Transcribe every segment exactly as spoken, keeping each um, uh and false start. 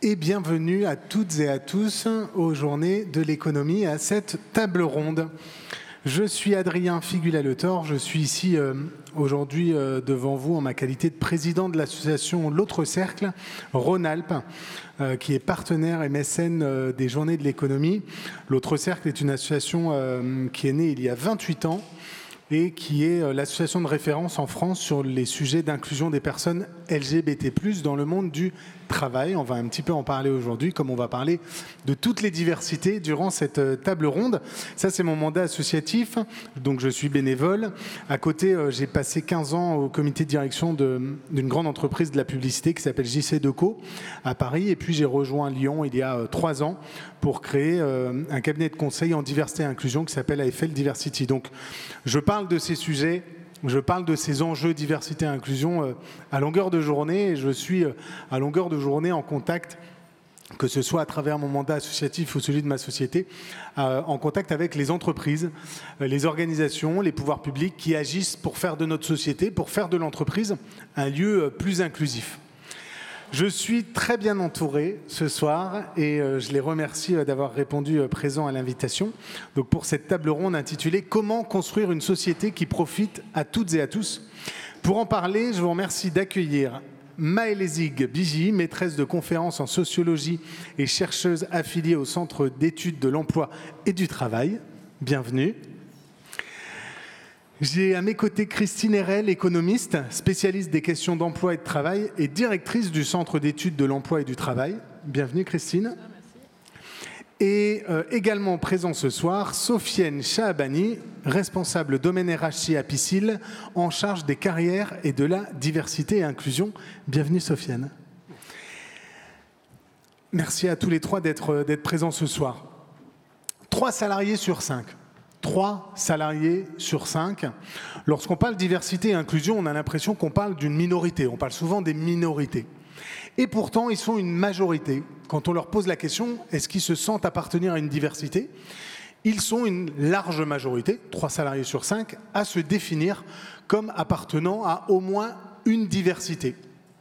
Et bienvenue à toutes et à tous aux Journées de l'économie, à cette table ronde. Je suis Adrien Figula-Le Thor, je suis ici euh, aujourd'hui euh, devant vous en ma qualité de président de l'association L'Autre Cercle, Rhône-Alpes, euh, qui est partenaire et mécène euh, des Journées de l'économie. L'Autre Cercle est une association euh, qui est née il y a vingt-huit ans et qui est l'association de référence en France sur les sujets d'inclusion des personnes L G B T plus, dans le monde du travail. On va un petit peu en parler aujourd'hui, comme on va parler de toutes les diversités durant cette table ronde. Ça, c'est mon mandat associatif, donc je suis bénévole. À côté, j'ai passé quinze ans au comité de direction d'une grande entreprise de la publicité qui s'appelle J C Deco à Paris. Et puis, j'ai rejoint Lyon il y a trois ans pour créer un cabinet de conseil en diversité et inclusion qui s'appelle A F L Diversity. Donc, je parle de ces sujets, je parle de ces enjeux diversité et inclusion à longueur de journée et je suis à longueur de journée en contact, que ce soit à travers mon mandat associatif ou celui de ma société, en contact avec les entreprises, les organisations, les pouvoirs publics qui agissent pour faire de notre société, pour faire de l'entreprise un lieu plus inclusif. Je suis très bien entouré ce soir et je les remercie d'avoir répondu présent à l'invitation. Donc pour cette table ronde intitulée « Comment construire une société qui profite à toutes et à tous ?» Pour en parler, je vous remercie d'accueillir Maëlysig Biji, maîtresse de conférences en sociologie et chercheuse affiliée au Centre d'études de l'emploi et du travail. Bienvenue. J'ai à mes côtés Christine Erel, économiste, spécialiste des questions d'emploi et de travail et directrice du Centre d'études de l'emploi et du travail. Bienvenue Christine. Et euh, également présent ce soir, Sofiane Chahabani, responsable domaine R H I à Piscil, en charge des carrières et de la diversité et inclusion. Bienvenue Sofiane. Merci à tous les trois d'être d'être présents ce soir. Trois salariés sur cinq. Trois salariés sur cinq. Lorsqu'on parle diversité et inclusion, on a l'impression qu'on parle d'une minorité. On parle souvent des minorités. Et pourtant, ils sont une majorité. Quand on leur pose la question, est-ce qu'ils se sentent appartenir à une diversité ? Ils sont une large majorité, trois salariés sur cinq, à se définir comme appartenant à au moins une diversité.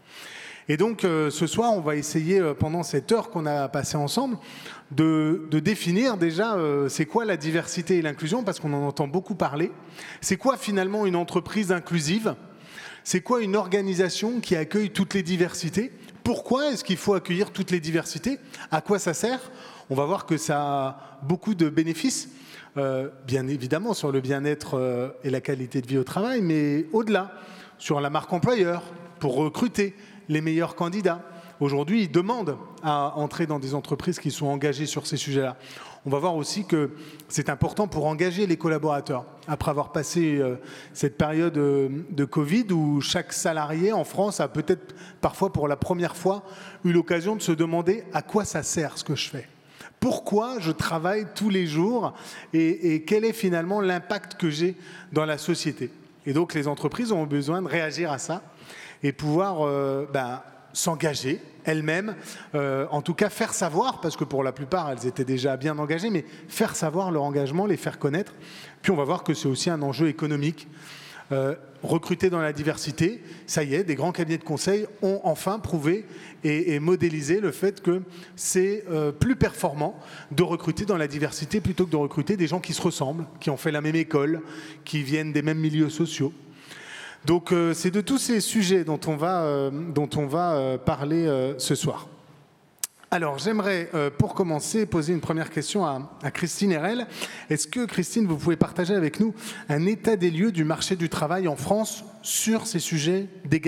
Et donc, euh, ce soir, on va essayer, euh, pendant cette heure qu'on a passée ensemble, de, de définir déjà euh, c'est quoi la diversité et l'inclusion, parce qu'on en entend beaucoup parler. C'est quoi finalement une entreprise inclusive ? C'est quoi une organisation qui accueille toutes les diversités ? Pourquoi est-ce qu'il faut accueillir toutes les diversités ? À quoi ça sert ? On va voir que ça a beaucoup de bénéfices, euh, bien évidemment sur le bien-être euh, et la qualité de vie au travail, mais au-delà, sur la marque employeur, pour recruter les meilleurs candidats. Aujourd'hui, ils demandent à entrer dans des entreprises qui sont engagées sur ces sujets-là. On va voir aussi que c'est important pour engager les collaborateurs. Après avoir passé euh, cette période euh, de Covid où chaque salarié en France a peut-être parfois pour la première fois eu l'occasion de se demander à quoi ça sert ce que je fais. Pourquoi je travaille tous les jours et, et quel est finalement l'impact que j'ai dans la société. Et donc les entreprises ont besoin de réagir à ça et pouvoir euh, ben, s'engager elles-mêmes, euh, en tout cas faire savoir, parce que pour la plupart elles étaient déjà bien engagées, mais faire savoir leur engagement, les faire connaître. Puis on va voir que c'est aussi un enjeu économique. Euh, recruter dans la diversité, ça y est, des grands cabinets de conseil ont enfin prouvé et, et modélisé le fait que c'est euh, plus performant de recruter dans la diversité plutôt que de recruter des gens qui se ressemblent, qui ont fait la même école, qui viennent des mêmes milieux sociaux. Donc euh, c'est de tous ces sujets dont on va, euh, dont on va euh, parler euh, ce soir. Alors j'aimerais, euh, pour commencer, poser une première question à, à Christine Erel. Est-ce que, Christine, vous pouvez partager avec nous un état des lieux du marché du travail en France sur ces sujets d'égalité ?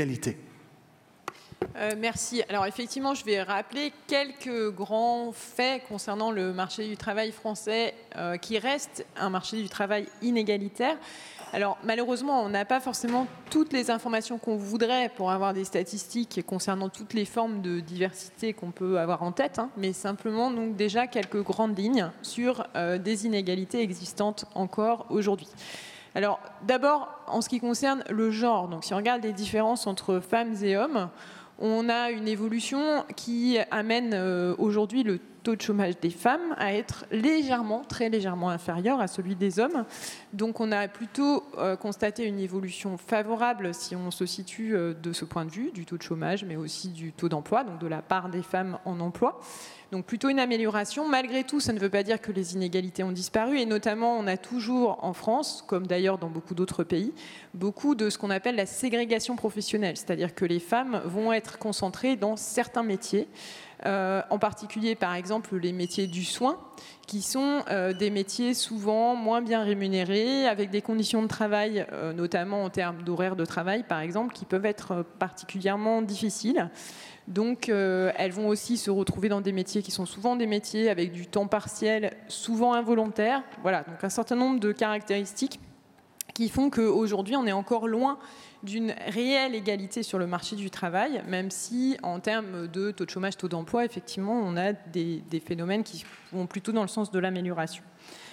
Euh, merci. Alors effectivement, je vais rappeler quelques grands faits concernant le marché du travail français euh, qui reste un marché du travail inégalitaire. Alors malheureusement, on n'a pas forcément toutes les informations qu'on voudrait pour avoir des statistiques concernant toutes les formes de diversité qu'on peut avoir en tête, hein, mais simplement donc déjà quelques grandes lignes sur euh, des inégalités existantes encore aujourd'hui. Alors d'abord, en ce qui concerne le genre, donc si on regarde les différences entre femmes et hommes, on a une évolution qui amène euh, aujourd'hui le taux de chômage des femmes à être légèrement, très légèrement inférieur à celui des hommes. Donc on a plutôt euh, constaté une évolution favorable si on se situe euh, de ce point de vue, du taux de chômage, mais aussi du taux d'emploi, donc de la part des femmes en emploi. Donc plutôt une amélioration. Malgré tout, ça ne veut pas dire que les inégalités ont disparu. Et notamment, on a toujours en France, comme d'ailleurs dans beaucoup d'autres pays, beaucoup de ce qu'on appelle la ségrégation professionnelle. C'est-à-dire que les femmes vont être concentrées dans certains métiers, euh, en particulier par exemple les métiers du soin, qui sont euh, des métiers souvent moins bien rémunérés, avec des conditions de travail, euh, notamment en termes d'horaire de travail par exemple, qui peuvent être particulièrement difficiles. Donc, euh, elles vont aussi se retrouver dans des métiers qui sont souvent des métiers avec du temps partiel, souvent involontaire. Voilà, donc un certain nombre de caractéristiques qui font qu'aujourd'hui, on est encore loin d'une réelle égalité sur le marché du travail, même si, en termes de taux de chômage, taux d'emploi, effectivement, on a des, des phénomènes qui vont plutôt dans le sens de l'amélioration.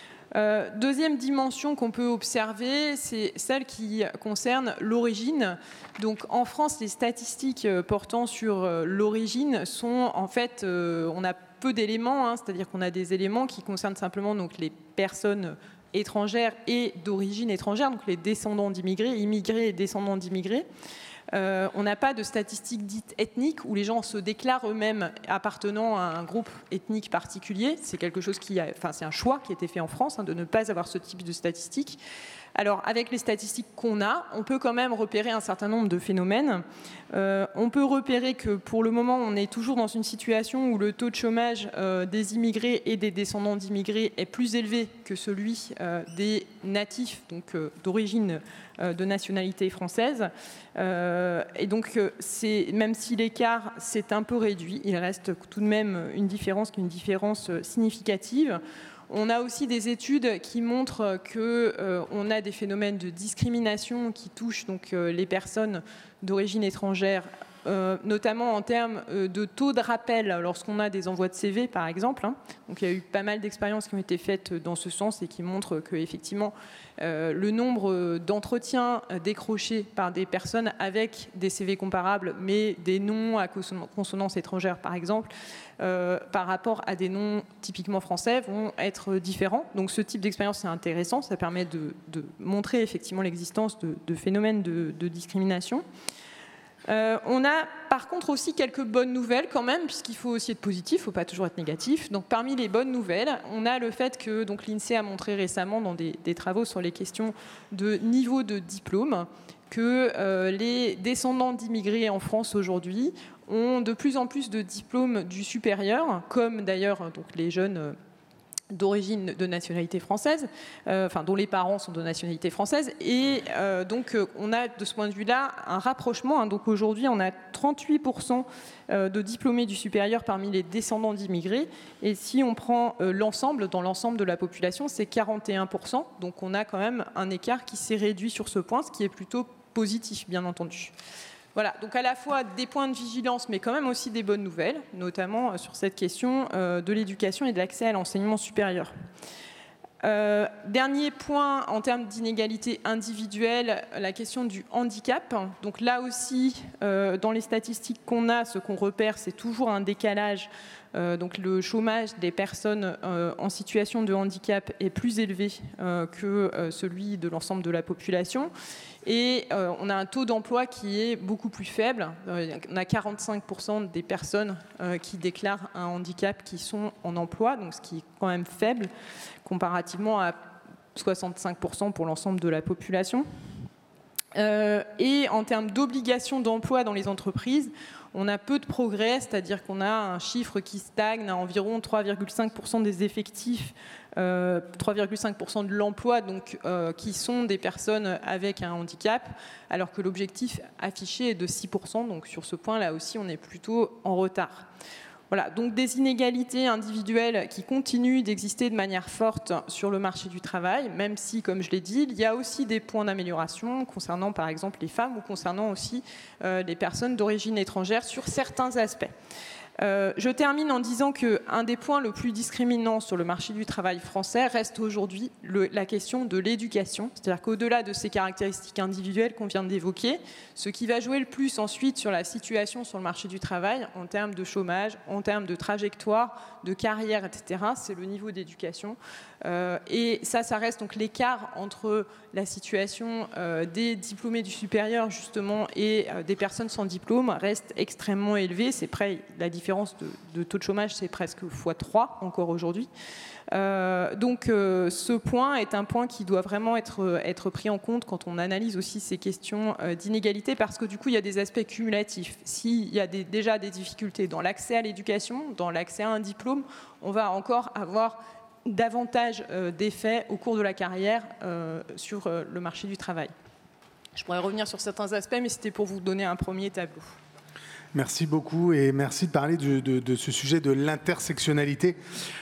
Euh, deuxième dimension qu'on peut observer, c'est celle qui concerne l'origine. Donc en France, les statistiques portant sur l'origine sont en fait, euh, on a peu d'éléments, hein, c'est-à-dire qu'on a des éléments qui concernent simplement donc, les personnes étrangères et d'origine étrangère, donc les descendants d'immigrés, immigrés et descendants d'immigrés. Euh, on n'a pas de statistiques dites ethniques où les gens se déclarent eux-mêmes appartenant à un groupe ethnique particulier. C'est quelque chose qui a, enfin, c'est un choix qui a été fait en France hein, de ne pas avoir ce type de statistiques. Alors, avec les statistiques qu'on a, on peut quand même repérer un certain nombre de phénomènes. Euh, on peut repérer que pour le moment, on est toujours dans une situation où le taux de chômage euh, des immigrés et des descendants d'immigrés est plus élevé que celui euh, des natifs, donc euh, d'origine euh, de nationalité française. Euh, et donc, euh, c'est, même si l'écart s'est un peu réduit, il reste tout de même une différence, une différence significative. On a aussi des études qui montrent qu'on euh, a des phénomènes de discrimination qui touchent donc, euh, les personnes d'origine étrangère, euh, notamment en termes euh, de taux de rappel lorsqu'on a des envois de C V, par exemple. Hein. Donc, il y a eu pas mal d'expériences qui ont été faites dans ce sens et qui montrent qu'effectivement, euh, le nombre d'entretiens décrochés par des personnes avec des C V comparables, mais des noms à consonance étrangère, par exemple, Euh, par rapport à des noms typiquement français vont être différents. Donc ce type d'expérience c'est intéressant, ça permet de, de montrer effectivement l'existence de, de phénomènes de, de discrimination. Euh, on a par contre aussi quelques bonnes nouvelles quand même, puisqu'il faut aussi être positif, il ne faut pas toujours être négatif. Donc parmi les bonnes nouvelles, on a le fait que donc, l'INSEE a montré récemment dans des, des travaux sur les questions de niveau de diplôme que euh, les descendants d'immigrés en France aujourd'hui ont de plus en plus de diplômes du supérieur, comme d'ailleurs donc, les jeunes euh, d'origine de nationalité française, euh, enfin dont les parents sont de nationalité française, et euh, donc euh, on a de ce point de vue-là un rapprochement. Hein, donc aujourd'hui, on a trente-huit pour cent de diplômés du supérieur parmi les descendants d'immigrés, et si on prend euh, l'ensemble, dans l'ensemble de la population, c'est quarante et un pour cent. Donc on a quand même un écart qui s'est réduit sur ce point, ce qui est plutôt positif, bien entendu. Voilà, donc à la fois des points de vigilance, mais quand même aussi des bonnes nouvelles, notamment sur cette question euh, de l'éducation et de l'accès à l'enseignement supérieur. Euh, dernier point en termes d'inégalité individuelle, la question du handicap. Donc là aussi, euh, dans les statistiques qu'on a, ce qu'on repère, c'est toujours un décalage. Euh, donc le chômage des personnes euh, en situation de handicap est plus élevé euh, que euh, celui de l'ensemble de la population. Et euh, on a un taux d'emploi qui est beaucoup plus faible. Euh, on a quarante-cinq pour cent des personnes euh, qui déclarent un handicap qui sont en emploi, donc ce qui est quand même faible comparativement à soixante-cinq pour cent pour l'ensemble de la population. Euh, et en termes d'obligation d'emploi dans les entreprises, on a peu de progrès, c'est-à-dire qu'on a un chiffre qui stagne à environ trois virgule cinq pour cent des effectifs, euh, trois virgule cinq pour cent de l'emploi, donc euh, qui sont des personnes avec un handicap, alors que l'objectif affiché est de six pour cent. Donc sur ce point-là aussi, on est plutôt en retard. Voilà, donc des inégalités individuelles qui continuent d'exister de manière forte sur le marché du travail, même si, comme je l'ai dit, il y a aussi des points d'amélioration concernant par exemple les femmes ou concernant aussi euh, les personnes d'origine étrangère sur certains aspects. Euh, je termine en disant qu'un des points le plus discriminants sur le marché du travail français reste aujourd'hui le, la question de l'éducation. C'est-à-dire qu'au-delà de ces caractéristiques individuelles qu'on vient d'évoquer, ce qui va jouer le plus ensuite sur la situation sur le marché du travail, en termes de chômage, en termes de trajectoire, de carrière, et cetera, c'est le niveau d'éducation. Euh, et ça, ça reste donc l'écart entre la situation euh, des diplômés du supérieur, justement, et euh, des personnes sans diplôme reste extrêmement élevé. C'est près, la différence de, de taux de chômage, c'est presque fois trois encore aujourd'hui. Euh, donc euh, ce point est un point qui doit vraiment être, être pris en compte quand on analyse aussi ces questions euh, d'inégalité, parce que du coup il y a des aspects cumulatifs. S'il y a des, déjà des difficultés dans l'accès à l'éducation, dans l'accès à un diplôme, on va encore avoir davantage euh, d'effets au cours de la carrière euh, sur euh, le marché du travail. Je pourrais revenir sur certains aspects, mais c'était pour vous donner un premier tableau. Merci beaucoup et merci de parler de, de, de ce sujet de l'intersectionnalité.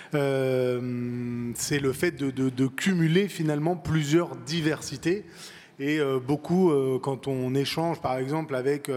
Euh, c'est le fait de, de, de cumuler finalement plusieurs diversités. Et euh, beaucoup, euh, quand on échange par exemple avec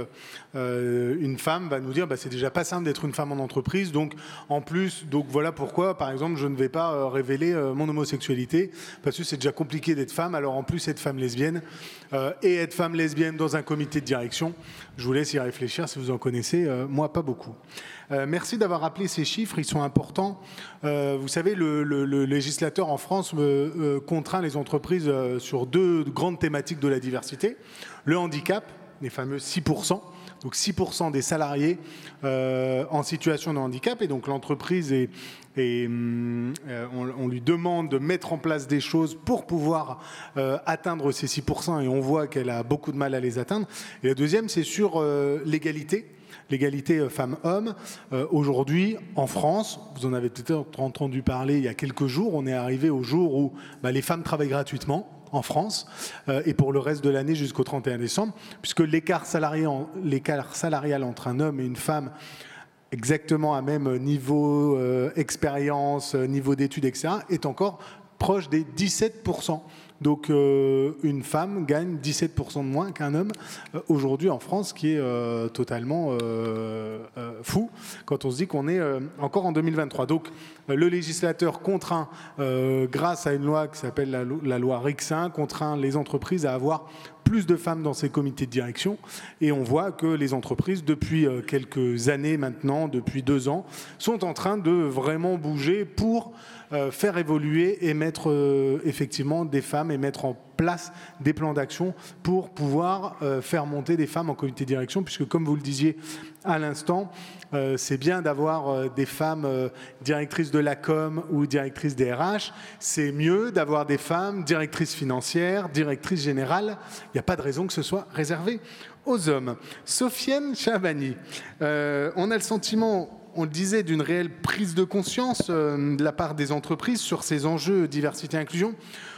euh, une femme, va nous dire bah, c'est déjà pas simple d'être une femme en entreprise, donc en plus, donc voilà pourquoi par exemple je ne vais pas euh, révéler euh, mon homosexualité, parce que c'est déjà compliqué d'être femme, alors en plus être femme lesbienne, euh, et être femme lesbienne dans un comité de direction, je vous laisse y réfléchir si vous en connaissez, euh, moi pas beaucoup. Euh, merci d'avoir rappelé ces chiffres, ils sont importants. Euh, vous savez, le, le, le législateur en France euh, euh, contraint les entreprises euh, sur deux grandes thématiques de la diversité. Le handicap, les fameux six pour cent. Donc six pour cent des salariés euh, en situation de handicap. Et donc l'entreprise, est, est, euh, on, on lui demande de mettre en place des choses pour pouvoir euh, atteindre ces six pour cent. Et on voit qu'elle a beaucoup de mal à les atteindre. Et la deuxième, c'est sur euh, l'égalité. L'égalité femmes-hommes. Euh, aujourd'hui, en France, vous en avez peut-être entendu parler il y a quelques jours, on est arrivé au jour où bah, les femmes travaillent gratuitement en France euh, et pour le reste de l'année jusqu'au trente et un décembre, puisque l'écart salarial, l'écart salarial entre un homme et une femme exactement à même niveau euh, expérience, niveau d'études, et cetera, est encore proche des dix-sept pour cent. Donc euh, une femme gagne dix-sept pour cent de moins qu'un homme euh, aujourd'hui en France, ce qui est euh, totalement euh, euh, fou quand on se dit qu'on est euh, encore en deux mille vingt-trois. Donc euh, le législateur contraint, euh, grâce à une loi qui s'appelle la, la loi R I C un, contraint les entreprises à avoir plus de femmes dans ces comités de direction. Et on voit que les entreprises, depuis quelques années maintenant, depuis deux ans, sont en train de vraiment bouger pour euh, faire évoluer et mettre euh, effectivement des femmes et mettre en place des plans d'action pour pouvoir euh, faire monter des femmes en comité de direction, puisque comme vous le disiez à l'instant, euh, c'est bien d'avoir euh, des femmes euh, directrices de la com ou directrices des R H, c'est mieux d'avoir des femmes directrices financières, directrices générales. Il n'y a pas de raison que ce soit réservé aux hommes. Sofiane Chabani, euh, on a le sentiment, on le disait, d'une réelle prise de conscience euh, de la part des entreprises sur ces enjeux diversité et inclusion.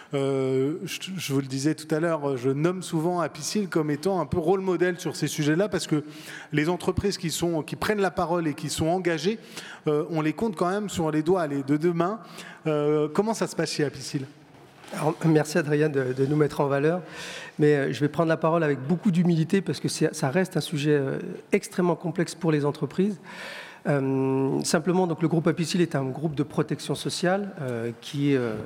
Euh, je, je vous le disais tout à l'heure, je nomme souvent Apicil comme étant un peu rôle modèle sur ces sujets-là, parce que les entreprises qui, sont, qui prennent la parole et qui sont engagées, euh, on les compte quand même sur les doigts les de deux mains. Euh, comment ça se passe chez Apicil ? Alors, merci Adrien de, de nous mettre en valeur, mais je vais prendre la parole avec beaucoup d'humilité parce que ça reste un sujet extrêmement complexe pour les entreprises. Euh, simplement, donc, le groupe Apicil est un groupe de protection sociale euh, qui est euh,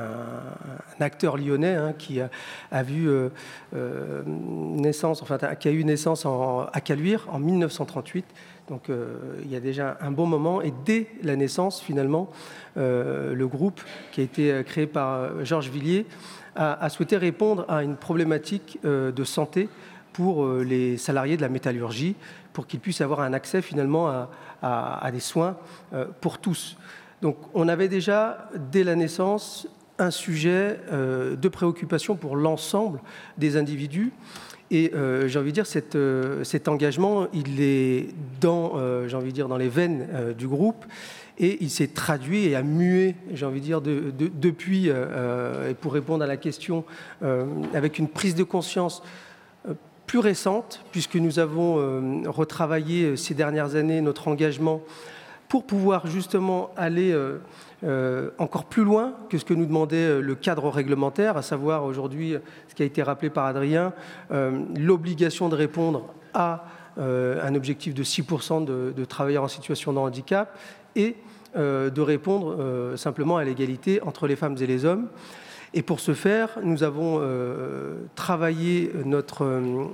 un, un acteur lyonnais hein, qui a, a vu euh, euh, naissance, enfin, qui a eu naissance en, à Caluire en mille neuf cent trente-huit. Donc, euh, il y a déjà un bon moment. Et dès la naissance, finalement, euh, le groupe qui a été créé par Georges Villiers a, a souhaité répondre à une problématique euh, de santé pour euh, les salariés de la métallurgie, pour qu'ils puissent avoir un accès finalement à, à, à des soins euh, pour tous. Donc on avait déjà, dès la naissance, un sujet euh, de préoccupation pour l'ensemble des individus. Et euh, j'ai envie de dire, cette, euh, cet engagement, il est dans, euh, j'ai envie de dire, dans les veines euh, du groupe. Et il s'est traduit et a mué, j'ai envie de dire, de, de, depuis, euh, et pour répondre à la question, euh, avec une prise de conscience plus récente, puisque nous avons euh, retravaillé ces dernières années notre engagement pour pouvoir justement aller euh, euh, encore plus loin que ce que nous demandait le cadre réglementaire, à savoir aujourd'hui, ce qui a été rappelé par Adrien, euh, l'obligation de répondre à euh, un objectif de six pour cent de, de travailleurs en situation de handicap et euh, de répondre euh, simplement à l'égalité entre les femmes et les hommes. Et pour ce faire, nous avons euh, travaillé notre,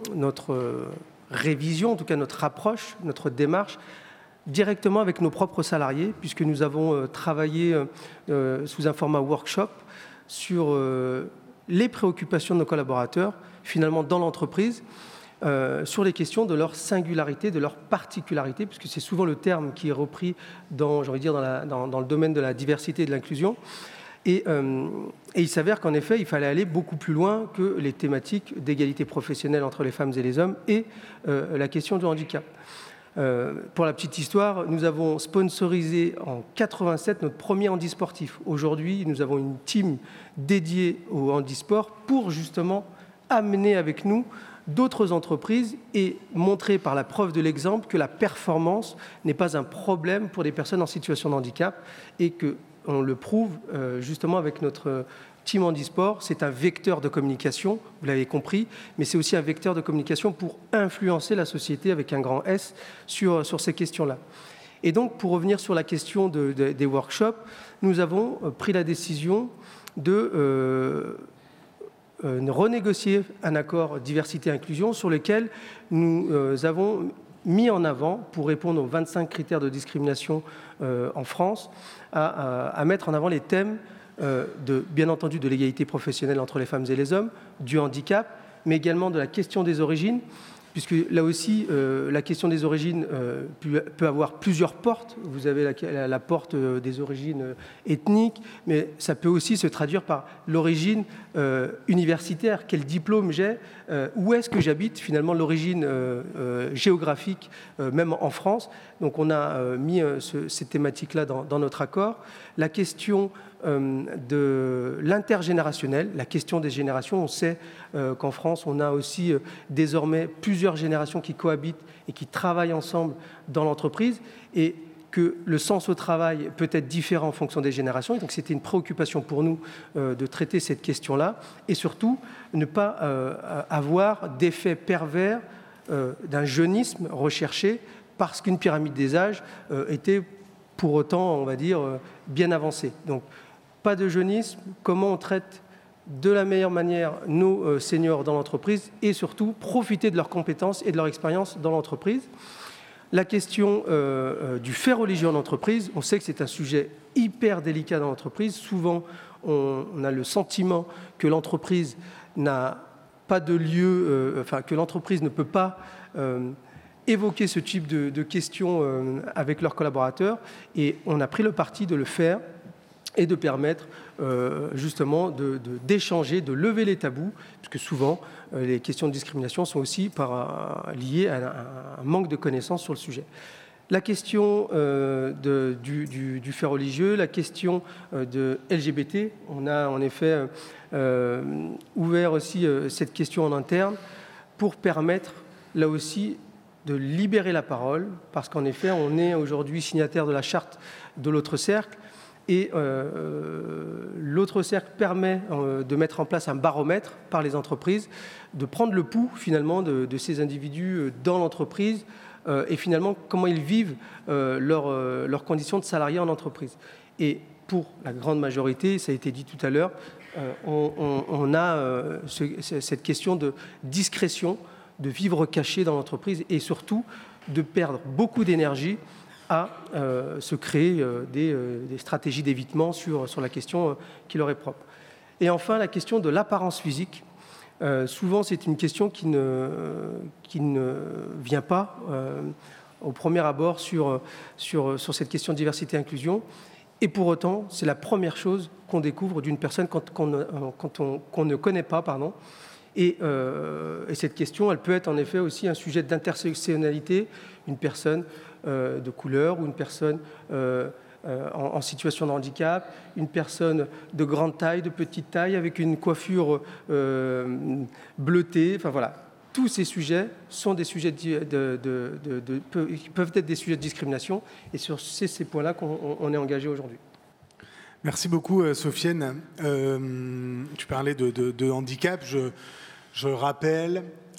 notre révision, en tout cas notre approche, notre démarche, directement avec nos propres salariés, puisque nous avons euh, travaillé euh, sous un format workshop sur euh, les préoccupations de nos collaborateurs, finalement dans l'entreprise, euh, sur les questions de leur singularité, de leur particularité, puisque c'est souvent le terme qui est repris dans, j'ai envie de dire, dans, la, dans, dans le domaine de la diversité et de l'inclusion. Et, euh, et il s'avère qu'en effet, il fallait aller beaucoup plus loin que les thématiques d'égalité professionnelle entre les femmes et les hommes et euh, la question du handicap. Euh, pour la petite histoire, nous avons sponsorisé en quatre-vingt-sept notre premier handisportif. Aujourd'hui, nous avons une team dédiée au handisport pour justement amener avec nous d'autres entreprises et montrer par la preuve de l'exemple que la performance n'est pas un problème pour les personnes en situation de handicap et qu'on le prouve euh, justement avec notre team handisport. C'est un vecteur de communication, vous l'avez compris, mais c'est aussi un vecteur de communication pour influencer la société avec un grand S sur, sur ces questions-là. Et donc, pour revenir sur la question de, de, des workshops, nous avons pris la décision de euh, euh, renégocier un accord diversité-inclusion sur lequel nous euh, avons mis en avant, pour répondre aux vingt-cinq critères de discrimination euh, en France, à, à, à mettre en avant les thèmes euh, de, bien entendu, de l'égalité professionnelle entre les femmes et les hommes, du handicap, mais également de la question des origines, puisque là aussi, euh, la question des origines euh, peut, peut avoir plusieurs portes. Vous avez la, la, la porte des origines ethniques, mais ça peut aussi se traduire par l'origine euh, universitaire. Quel diplôme j'ai, euh, où est-ce que j'habite, finalement, l'origine euh, euh, géographique, euh, même en France. Donc on a euh, mis euh, ce, ces thématiques-là dans, dans notre accord. La question euh, de l'intergénérationnel, la question des générations. On sait euh, qu'en France, on a aussi euh, désormais plusieurs générations qui cohabitent et qui travaillent ensemble dans l'entreprise et que le sens au travail peut être différent en fonction des générations. Et donc c'était une préoccupation pour nous euh, de traiter cette question-là et surtout ne pas euh, avoir d'effet pervers euh, d'un jeunisme recherché parce qu'une pyramide des âges euh, était pour autant, on va dire, euh, bien avancée. Donc pas de jeunisme, comment on traite de la meilleure manière nos euh, seniors dans l'entreprise et surtout profiter de leurs compétences et de leur expérience dans l'entreprise. La question euh, euh, du fait religieux en entreprise, on sait que c'est un sujet hyper délicat dans l'entreprise. Souvent, on, on a le sentiment que l'entreprise n'a pas de lieu, euh, enfin que l'entreprise ne peut pas euh, évoquer ce type de, de questions euh, avec leurs collaborateurs. Et on a pris le parti de le faire et de permettre euh, justement de, de, d'échanger, de lever les tabous, puisque souvent euh, les questions de discrimination sont aussi par, euh, liées à un, à un manque de connaissances sur le sujet. La question euh, de, du, du, du fait religieux, la question euh, de L G B T, on a en effet euh, ouvert aussi euh, cette question en interne pour permettre là aussi de libérer la parole, parce qu'en effet on est aujourd'hui signataire de la charte de l'autre cercle. Et euh, l'autre cercle permet euh, de mettre en place un baromètre par les entreprises, de prendre le pouls finalement de, de ces individus dans l'entreprise euh, et finalement comment ils vivent euh, leurs euh, leurs conditions de salariés en entreprise. Et pour la grande majorité, ça a été dit tout à l'heure, euh, on, on, on a euh, ce, cette question de discrétion, de vivre caché dans l'entreprise et surtout de perdre beaucoup d'énergie à euh, se créer euh, des, euh, des stratégies d'évitement sur, sur la question euh, qui leur est propre. Et enfin, la question de l'apparence physique. Euh, souvent, c'est une question qui ne, qui ne vient pas euh, au premier abord sur, sur, sur cette question de diversité et inclusion. Et pour autant, c'est la première chose qu'on découvre d'une personne quand, qu'on, quand on, qu'on ne connaît pas. Pardon. Et, euh, et cette question, elle peut être en effet aussi un sujet d'intersectionnalité. Une personne Euh, de couleur ou une personne euh, euh, en, en situation de handicap, une personne de grande taille, de petite taille, avec une coiffure euh, bleutée, enfin voilà. Tous ces sujets sont des sujets de, de, de, de, de, peuvent être des sujets de discrimination et sur ces, ces points-là qu'on on est engagé aujourd'hui. Merci beaucoup Sofiane. Euh, tu parlais de, de, de handicap, je, je rappelle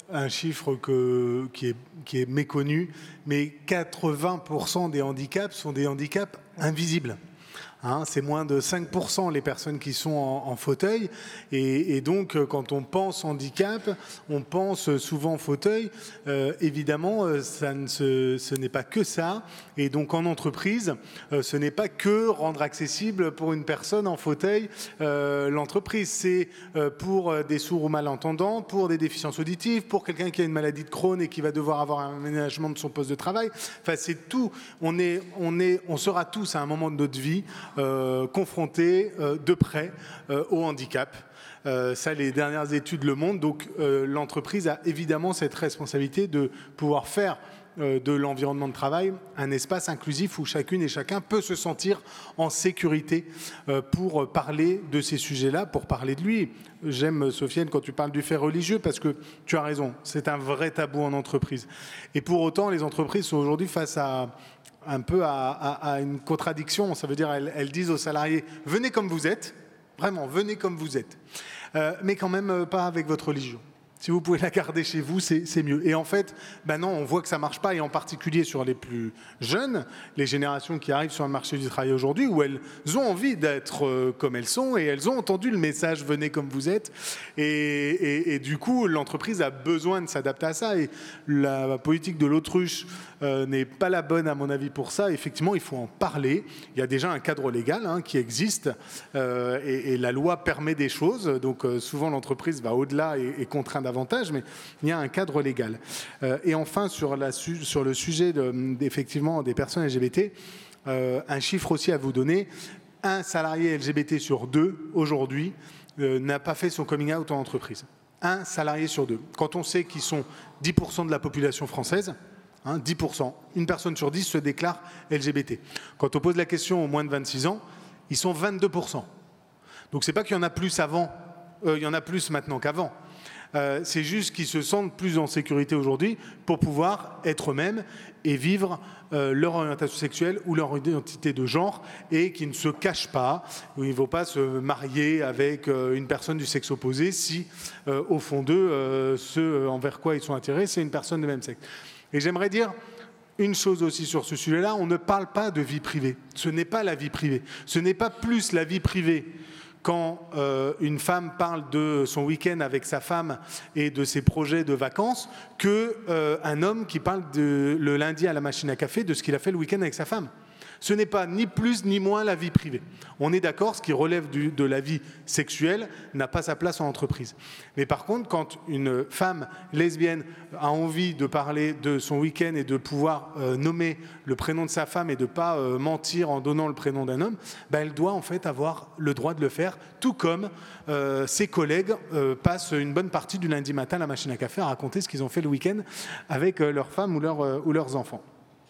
un chiffre que, qui, est, qui est méconnu, mais quatre-vingts pour cent des handicaps sont des handicaps invisibles. Hein, c'est moins de cinq pour cent les personnes qui sont en, en fauteuil. Et, et donc, quand on pense handicap, on pense souvent fauteuil. Euh, évidemment, ça ne se, ce n'est pas que ça. Et donc, en entreprise, euh, ce n'est pas que rendre accessible pour une personne en fauteuil euh, l'entreprise. C'est euh, pour des sourds ou malentendants, pour des déficiences auditives, pour quelqu'un qui a une maladie de Crohn et qui va devoir avoir un aménagement de son poste de travail. Enfin, c'est tout. On, est, on, est, on sera tous à un moment de notre vie Euh, confrontés euh, de près euh, au handicap. Euh, ça, les dernières études le montrent. Donc, euh, l'entreprise a évidemment cette responsabilité de pouvoir faire euh, de l'environnement de travail un espace inclusif où chacune et chacun peut se sentir en sécurité euh, pour parler de ces sujets-là, pour parler de lui. J'aime, Sofiane, quand tu parles du fait religieux, parce que tu as raison, c'est un vrai tabou en entreprise. Et pour autant, les entreprises sont aujourd'hui face à un peu à, à, à une contradiction. Ça veut dire elles, elles disent aux salariés « venez comme vous êtes », vraiment, venez comme vous êtes, euh, mais quand même euh, pas avec votre religion. Si vous pouvez la garder chez vous, c'est mieux. Et en fait, ben non, on voit que ça ne marche pas, et en particulier sur les plus jeunes, les générations qui arrivent sur le marché du travail aujourd'hui, où elles ont envie d'être euh, comme elles sont, et elles ont entendu le message « venez comme vous êtes ». Et, et, et du coup, l'entreprise a besoin de s'adapter à ça. Et la politique de l'autruche euh, n'est pas la bonne, à mon avis, pour ça. Effectivement, il faut en parler. Il y a déjà un cadre légal hein, qui existe, euh, et, et la loi permet des choses. Donc euh, souvent, l'entreprise va au-delà et, et contraint davantage, mais il y a un cadre légal. Euh, et enfin, sur, la, sur le sujet de, effectivement, des personnes L G B T, euh, un chiffre aussi à vous donner. Un salarié L G B T sur deux, aujourd'hui, euh, n'a pas fait son coming out en entreprise. Un salarié sur deux. Quand on sait qu'ils sont dix pour cent de la population française, hein, dix pour cent, une personne sur dix se déclare L G B T. Quand on pose la question aux moins de vingt-six ans, ils sont vingt-deux pour cent. Donc c'est pas qu'il y en a plus avant, euh, il y en a plus maintenant qu'avant. Euh, c'est juste qu'ils se sentent plus en sécurité aujourd'hui pour pouvoir être eux-mêmes et vivre euh, leur orientation sexuelle ou leur identité de genre, et qui ne se cachent pas, où ils ne vont pas se marier avec euh, une personne du sexe opposé si, euh, au fond d'eux, euh, ce envers quoi ils sont attirés, c'est une personne de même sexe. Et j'aimerais dire une chose aussi sur ce sujet-là, on ne parle pas de vie privée. Ce n'est pas la vie privée. Ce n'est pas plus la vie privée quand euh, une femme parle de son week-end avec sa femme et de ses projets de vacances, qu'un euh, homme qui parle de, le lundi à la machine à café de ce qu'il a fait le week-end avec sa femme. Ce n'est pas ni plus ni moins la vie privée. On est d'accord, ce qui relève du, de la vie sexuelle n'a pas sa place en entreprise. Mais par contre, quand une femme lesbienne a envie de parler de son week-end et de pouvoir euh, nommer le prénom de sa femme et de ne pas euh, mentir en donnant le prénom d'un homme, ben elle doit en fait avoir le droit de le faire, tout comme euh, ses collègues euh, passent une bonne partie du lundi matin à la machine à café à raconter ce qu'ils ont fait le week-end avec euh, leurs femmes ou, leur, euh, ou leurs enfants.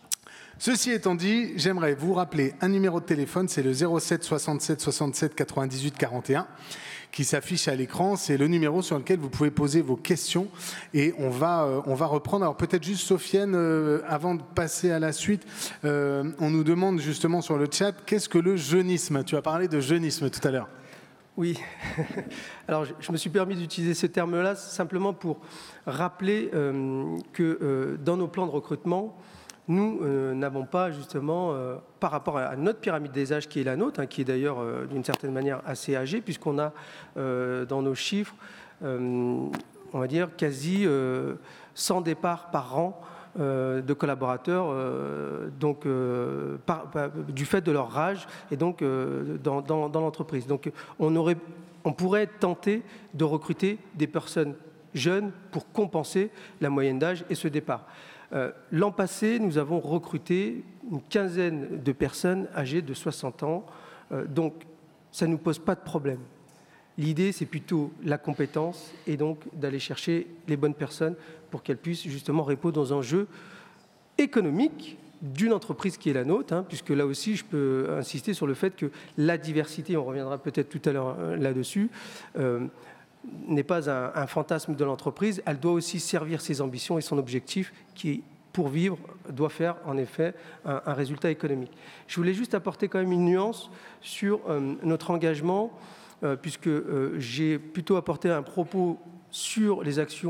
Ceci étant dit, j'aimerais vous rappeler un numéro de téléphone, c'est le zéro sept soixante-sept soixante-sept quatre-vingt-dix-huit quarante et un qui s'affiche à l'écran. C'est le numéro sur lequel vous pouvez poser vos questions et on va, euh, on va reprendre. Alors peut-être juste Sofiane, euh, avant de passer à la suite, euh, on nous demande justement sur le chat, qu'est-ce que le jeunisme? Tu as parlé de jeunisme tout à l'heure. Oui, alors je, je me suis permis d'utiliser ce terme-là simplement pour rappeler euh, que euh, dans nos plans de recrutement, nous euh, n'avons pas justement, euh, par rapport à notre pyramide des âges qui est la nôtre, hein, qui est d'ailleurs euh, d'une certaine manière assez âgée, puisqu'on a euh, dans nos chiffres, euh, on va dire, quasi euh, cent départs par an euh, de collaborateurs, euh, donc, euh, par, par, du fait de leur âge et donc euh, dans, dans, dans l'entreprise. Donc on, aurait, on pourrait être tenté de recruter des personnes jeunes pour compenser la moyenne d'âge et ce départ. Euh, l'an passé, nous avons recruté une quinzaine de personnes âgées de soixante ans, euh, donc ça ne nous pose pas de problème. L'idée, c'est plutôt la compétence et donc d'aller chercher les bonnes personnes pour qu'elles puissent justement répondre aux enjeux économiques d'une entreprise qui est la nôtre, hein, puisque là aussi, je peux insister sur le fait que la diversité, on reviendra peut-être tout à l'heure là-dessus, euh, n'est pas un, un fantasme de l'entreprise, elle doit aussi servir ses ambitions et son objectif qui, pour vivre, doit faire en effet un, un résultat économique. Je voulais juste apporter quand même une nuance sur euh, notre engagement, euh, puisque euh, j'ai plutôt apporté un propos sur les actions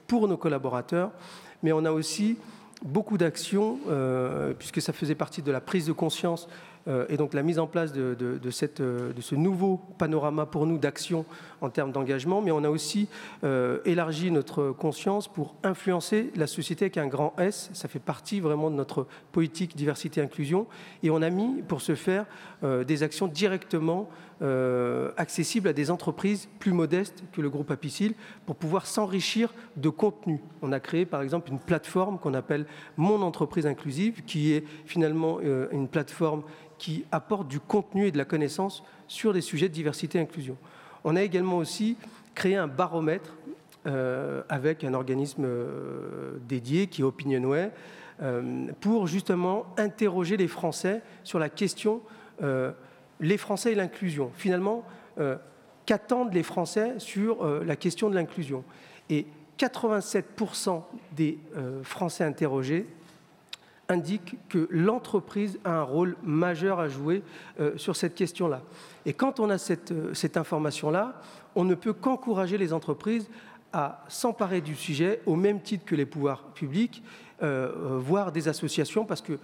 pour nos collaborateurs, mais on a aussi beaucoup d'actions, euh, puisque ça faisait partie de la prise de conscience euh, et donc la mise en place de, de, de, cette, de ce nouveau panorama pour nous d'action en termes d'engagement, mais on a aussi euh, élargi notre conscience pour influencer la société avec un grand S. Ça fait partie vraiment de notre politique diversité et inclusion, et on a mis pour ce faire euh, des actions directement euh, accessibles à des entreprises plus modestes que le groupe Apicil pour pouvoir s'enrichir de contenu. On a créé par exemple une plateforme qu'on appelle Mon entreprise inclusive, qui est finalement euh, une plateforme qui apporte du contenu et de la connaissance sur les sujets de diversité et inclusion. On a également aussi créé un baromètre euh, avec un organisme euh, dédié qui est Opinionway euh, pour justement interroger les Français sur la question euh, les Français et l'inclusion. Finalement, euh, qu'attendent les Français sur euh, la question de l'inclusion? Et quatre-vingt-sept pour cent des euh, Français interrogés indique que l'entreprise a un rôle majeur à jouer euh, sur cette question-là. Et quand on a cette, euh, cette information-là, on ne peut qu'encourager les entreprises à s'emparer du sujet au même titre que les pouvoirs publics, euh, euh, voire des associations, parce que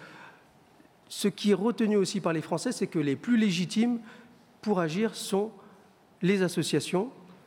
ce qui est retenu aussi par les Français, c'est que les plus légitimes pour agir sont les associations,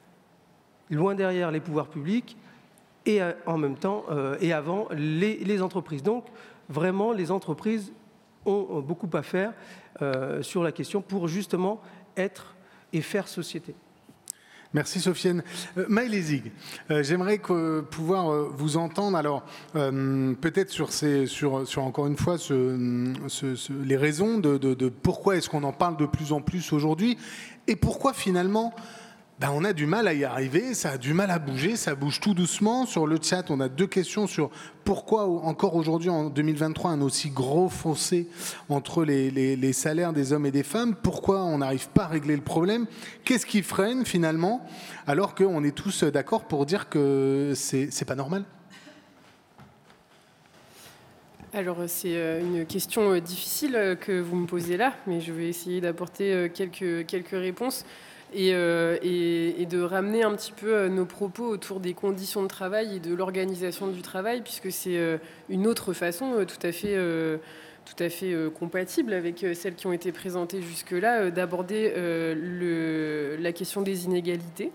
loin derrière les pouvoirs publics, et euh, en même temps, euh, et avant, les, les entreprises. Donc, vraiment, les entreprises ont beaucoup à faire euh, sur la question pour justement être et faire société. Merci Sofiane. Euh, Maëlle Zig, euh, j'aimerais que, pouvoir euh, vous entendre, alors euh, peut-être sur, ces, sur, sur encore une fois ce, ce, ce, les raisons de, de, de pourquoi est-ce qu'on en parle de plus en plus aujourd'hui et pourquoi finalement ben, on a du mal à y arriver, ça a du mal à bouger, ça bouge tout doucement. Sur le chat, on a deux questions sur pourquoi encore aujourd'hui, en deux mille vingt-trois, un aussi gros fossé entre les, les, les salaires des hommes et des femmes. Pourquoi on n'arrive pas à régler le problème? Qu'est-ce qui freine finalement, alors qu'on est tous d'accord pour dire que c'est, c'est pas normal? Alors, c'est une question difficile que vous me posez là, mais je vais essayer d'apporter quelques, quelques réponses. Et, euh, et, et de ramener un petit peu nos propos autour des conditions de travail et de l'organisation du travail, puisque c'est euh, une autre façon euh, tout à fait, euh, tout à fait euh, compatible avec euh, celles qui ont été présentées jusque-là, euh, d'aborder euh, le, la question des inégalités.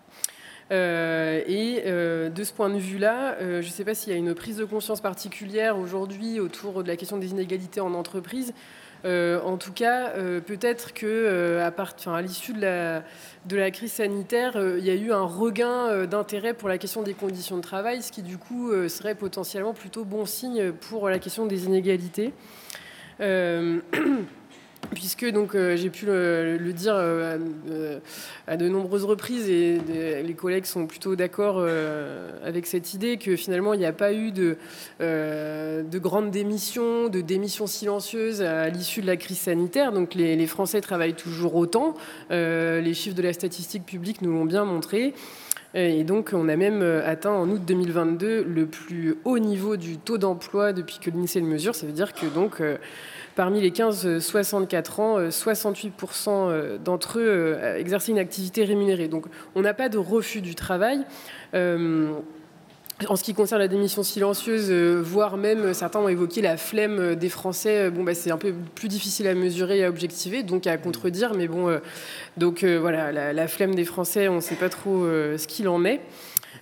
Euh, et euh, de ce point de vue-là, euh, je ne sais pas s'il y a une prise de conscience particulière aujourd'hui autour de la question des inégalités en entreprise. Euh, en tout cas, euh, peut-être que euh, à, part, à l'issue de la, de la crise sanitaire, euh, il y a eu un regain euh, d'intérêt pour la question des conditions de travail, ce qui du coup euh, serait potentiellement plutôt bon signe pour la question des inégalités. Euh, Puisque donc euh, j'ai pu le, le dire euh, à, à de nombreuses reprises et de, les collègues sont plutôt d'accord euh, avec cette idée que finalement il n'y a pas eu de, euh, de grandes démissions, de démissions silencieuses à l'issue de la crise sanitaire. Donc les, les Français travaillent toujours autant. Euh, les chiffres de la statistique publique nous l'ont bien montré. Et donc, on a même atteint en août deux mille vingt-deux le plus haut niveau du taux d'emploi depuis que l'INSEE le mesure. Ça veut dire que donc, euh, parmi les quinze soixante-quatre ans, soixante-huit pour cent d'entre eux exerçaient une activité rémunérée. Donc, on n'a pas de refus du travail. Euh, En ce qui concerne la démission silencieuse, euh, voire même certains ont évoqué la flemme des Français, bon, bah, c'est un peu plus difficile à mesurer et à objectiver, donc à contredire. Mais bon, euh, donc euh, voilà, la, la flemme des Français, on ne sait pas trop euh, ce qu'il en est.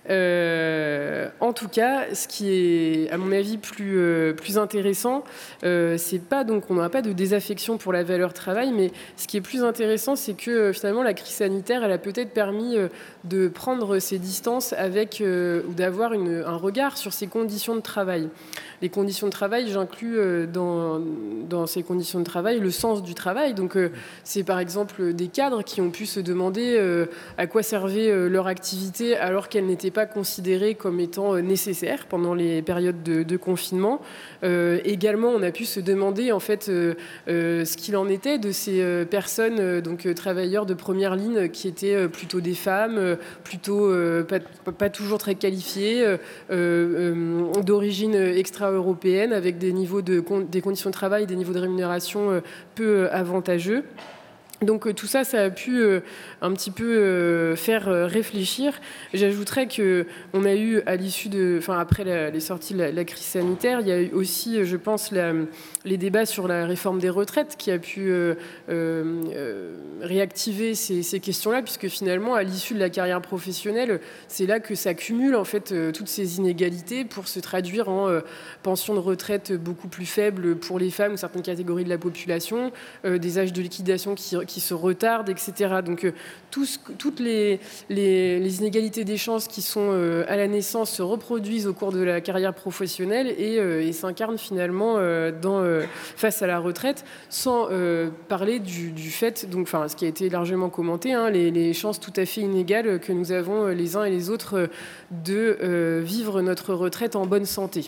Euh, en tout cas, ce qui est, à mon avis, plus, euh, plus intéressant, euh, c'est pas donc on n'a pas de désaffection pour la valeur travail, mais ce qui est plus intéressant, c'est que euh, finalement la crise sanitaire, elle a peut-être permis euh, de prendre ses distances avec euh, ou d'avoir une, un regard sur ces conditions de travail. Les conditions de travail, j'inclus euh, dans, dans ces conditions de travail le sens du travail. Donc, euh, c'est par exemple des cadres qui ont pu se demander euh, à quoi servait euh, leur activité alors qu'elle n'était pas considérée comme étant euh, nécessaire pendant les périodes de, de confinement. Euh, également, on a pu se demander en fait euh, euh, ce qu'il en était de ces euh, personnes, euh, donc euh, travailleurs de première ligne, qui étaient euh, plutôt des femmes, euh, plutôt euh, pas, pas toujours très qualifiées, euh, euh, d'origine extra-européenne, avec des niveaux de des conditions de travail, des niveaux de rémunération euh, peu avantageux. Donc tout ça, ça a pu euh, un petit peu euh, faire euh, réfléchir. J'ajouterais que on a eu à l'issue de, enfin après la, les sorties de la, la crise sanitaire, il y a eu aussi, je pense, la, les débats sur la réforme des retraites qui a pu euh, euh, réactiver ces, ces questions-là, puisque finalement, à l'issue de la carrière professionnelle, c'est là que s'accumulent en fait euh, toutes ces inégalités pour se traduire en euh, pensions de retraite beaucoup plus faibles pour les femmes ou certaines catégories de la population, euh, des âges de liquidation qui qui se retardent, et cetera. Donc, euh, tout ce, toutes les, les, les inégalités des chances qui sont euh, à la naissance se reproduisent au cours de la carrière professionnelle et, euh, et s'incarnent finalement euh, dans, euh, face à la retraite, sans euh, parler du, du fait, donc, enfin, ce qui a été largement commenté, hein, les, les chances tout à fait inégales que nous avons les uns et les autres de euh, vivre notre retraite en bonne santé.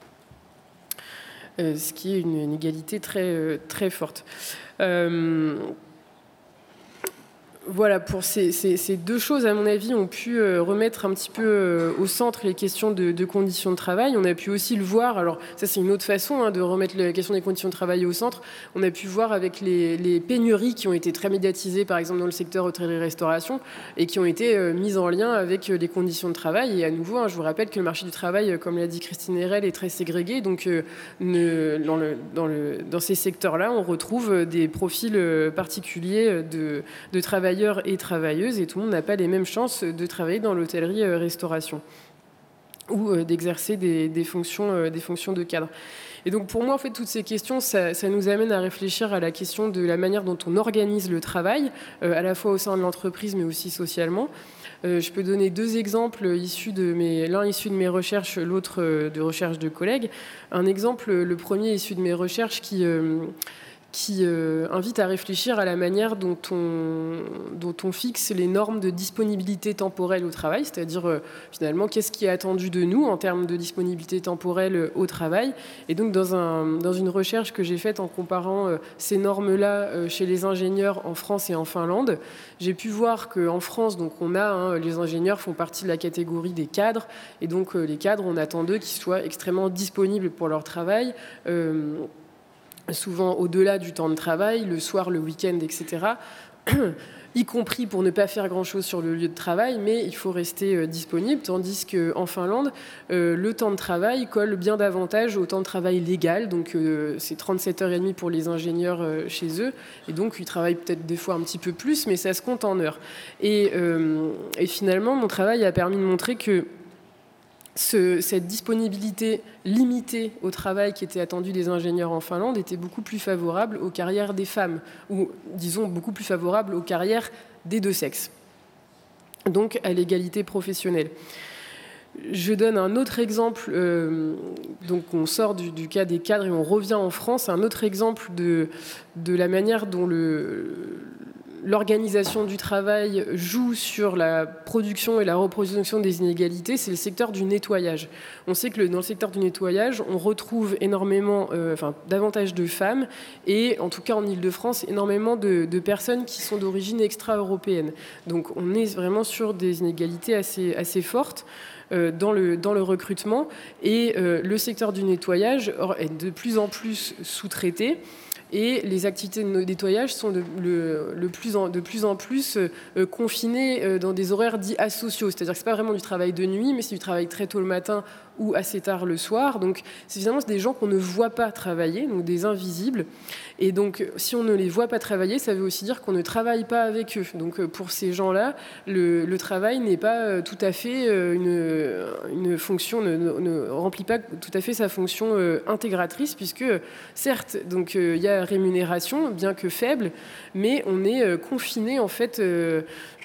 Euh, ce qui est une inégalité très, très forte. Euh, Voilà, pour ces, ces, ces deux choses, à mon avis, ont pu euh, remettre un petit peu euh, au centre les questions de, de conditions de travail. On a pu aussi le voir, alors ça c'est une autre façon hein, de remettre la question des conditions de travail au centre. On a pu voir avec les, les pénuries qui ont été très médiatisées, par exemple dans le secteur hôtellerie-restauration, et qui ont été euh, mises en lien avec euh, les conditions de travail. Et à nouveau, hein, je vous rappelle que le marché du travail, euh, comme l'a dit Christine Hérel, est très ségrégé. Donc euh, ne, dans, le, dans, le, dans ces secteurs-là, on retrouve des profils euh, particuliers de, de travail et travailleuses, et tout le monde n'a pas les mêmes chances de travailler dans l'hôtellerie-restauration ou d'exercer des, des, fonctions, des fonctions de cadre. Et donc pour moi, en fait, toutes ces questions, ça, ça nous amène à réfléchir à la question de la manière dont on organise le travail, euh, à la fois au sein de l'entreprise, mais aussi socialement. Euh, je peux donner deux exemples issus de mes, l'un issu de mes recherches, l'autre de recherches de collègues. Un exemple, le premier issu de mes recherches qui... Euh, qui euh, invite à réfléchir à la manière dont on, dont on fixe les normes de disponibilité temporelle au travail, c'est-à-dire euh, finalement qu'est-ce qui est attendu de nous en termes de disponibilité temporelle au travail. Et donc dans, un, dans une recherche que j'ai faite en comparant euh, ces normes-là euh, chez les ingénieurs en France et en Finlande, j'ai pu voir qu'en France, donc on a, hein, les ingénieurs font partie de la catégorie des cadres, et donc euh, les cadres, on attend d'eux qu'ils soient extrêmement disponibles pour leur travail, euh, souvent au-delà du temps de travail, le soir, le week-end, et cetera, y compris pour ne pas faire grand-chose sur le lieu de travail, mais il faut rester euh, disponible, tandis qu'en Finlande, euh, le temps de travail colle bien davantage au temps de travail légal, donc euh, c'est trente-sept heures trente pour les ingénieurs euh, chez eux, et donc ils travaillent peut-être des fois un petit peu plus, mais ça se compte en heures. Et, euh, et finalement, mon travail a permis de montrer que Ce, cette disponibilité limitée au travail qui était attendue des ingénieurs en Finlande était beaucoup plus favorable aux carrières des femmes, ou disons beaucoup plus favorable aux carrières des deux sexes, donc à l'égalité professionnelle. Je donne un autre exemple, euh, donc on sort du, du cas des cadres et on revient en France, un autre exemple de, de la manière dont le... l'organisation du travail joue sur la production et la reproduction des inégalités, c'est le secteur du nettoyage. On sait que le, dans le secteur du nettoyage, on retrouve énormément, euh, enfin davantage de femmes et, en tout cas en Ile-de-France, énormément de, de personnes qui sont d'origine extra-européenne. Donc on est vraiment sur des inégalités assez, assez fortes euh, dans, le, dans le recrutement, et euh, le secteur du nettoyage est de plus en plus sous-traité. Et les activités de nettoyage sont de, le, le plus en, de plus en plus euh, confinées euh, dans des horaires dits asociaux. C'est-à-dire que ce n'est pas vraiment du travail de nuit, mais c'est du travail très tôt le matin ou assez tard le soir. Donc, c'est finalement des gens qu'on ne voit pas travailler, donc des invisibles. Et donc, si on ne les voit pas travailler, ça veut aussi dire qu'on ne travaille pas avec eux. Donc, pour ces gens-là, le, le travail n'est pas tout à fait une, une fonction, ne, ne remplit pas tout à fait sa fonction intégratrice, puisque, certes, donc, il y a rémunération, bien que faible, mais on est confiné, en fait, euh,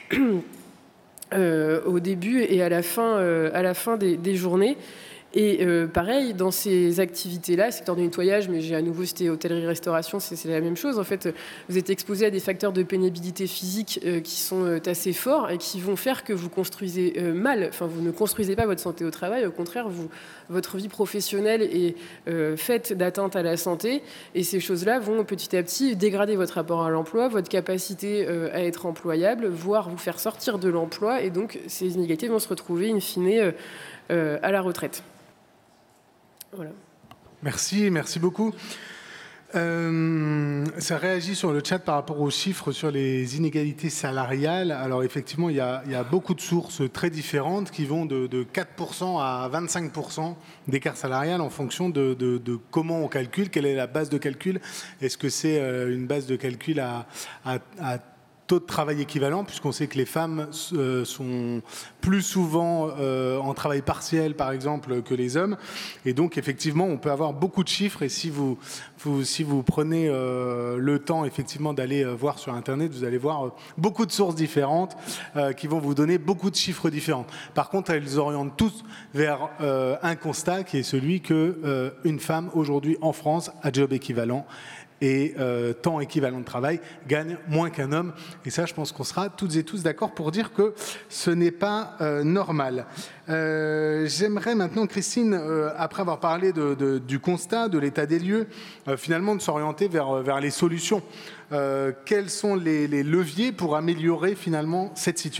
Euh, au début et à la fin, euh, à la fin des, des journées. Et euh, pareil, dans ces activités-là, secteur du nettoyage, mais j'ai à nouveau cité hôtellerie-restauration, c'est la même chose. En fait, vous êtes exposé à des facteurs de pénibilité physique euh, qui sont euh, assez forts et qui vont faire que vous construisez euh, mal. Enfin, vous ne construisez pas votre santé au travail. Au contraire, vous, votre vie professionnelle est euh, faite d'atteintes à la santé. Et ces choses-là vont petit à petit dégrader votre rapport à l'emploi, votre capacité euh, à être employable, voire vous faire sortir de l'emploi. Et donc, ces inégalités vont se retrouver, in fine, euh, euh, à la retraite. Voilà. Merci, merci beaucoup. Euh, ça réagit sur le chat par rapport aux chiffres sur les inégalités salariales. Alors effectivement, il y a, il y a beaucoup de sources très différentes qui vont de, de quatre pour cent à vingt-cinq pour cent d'écart salarial en fonction de, de, de comment on calcule, quelle est la base de calcul. Est-ce que c'est une base de calcul à, à, à taux de travail équivalent, puisqu'on sait que les femmes euh, sont plus souvent euh, en travail partiel, par exemple, que les hommes. Et donc, effectivement, on peut avoir beaucoup de chiffres. Et si vous, vous, si vous prenez euh, le temps, effectivement, d'aller voir sur Internet, vous allez voir euh, beaucoup de sources différentes euh, qui vont vous donner beaucoup de chiffres différents. Par contre, elles orientent tous vers euh, un constat qui est celui que euh, une femme, aujourd'hui, en France, à job équivalent, et euh, temps équivalent de travail, gagne moins qu'un homme. Et ça, je pense qu'on sera toutes et tous d'accord pour dire que ce n'est pas euh, normal. Euh, J'aimerais maintenant, Christine, euh, après avoir parlé de, de, du constat, de l'état des lieux, euh, finalement de s'orienter vers, vers les solutions. Euh, quels sont les, les leviers pour améliorer finalement cette situation ?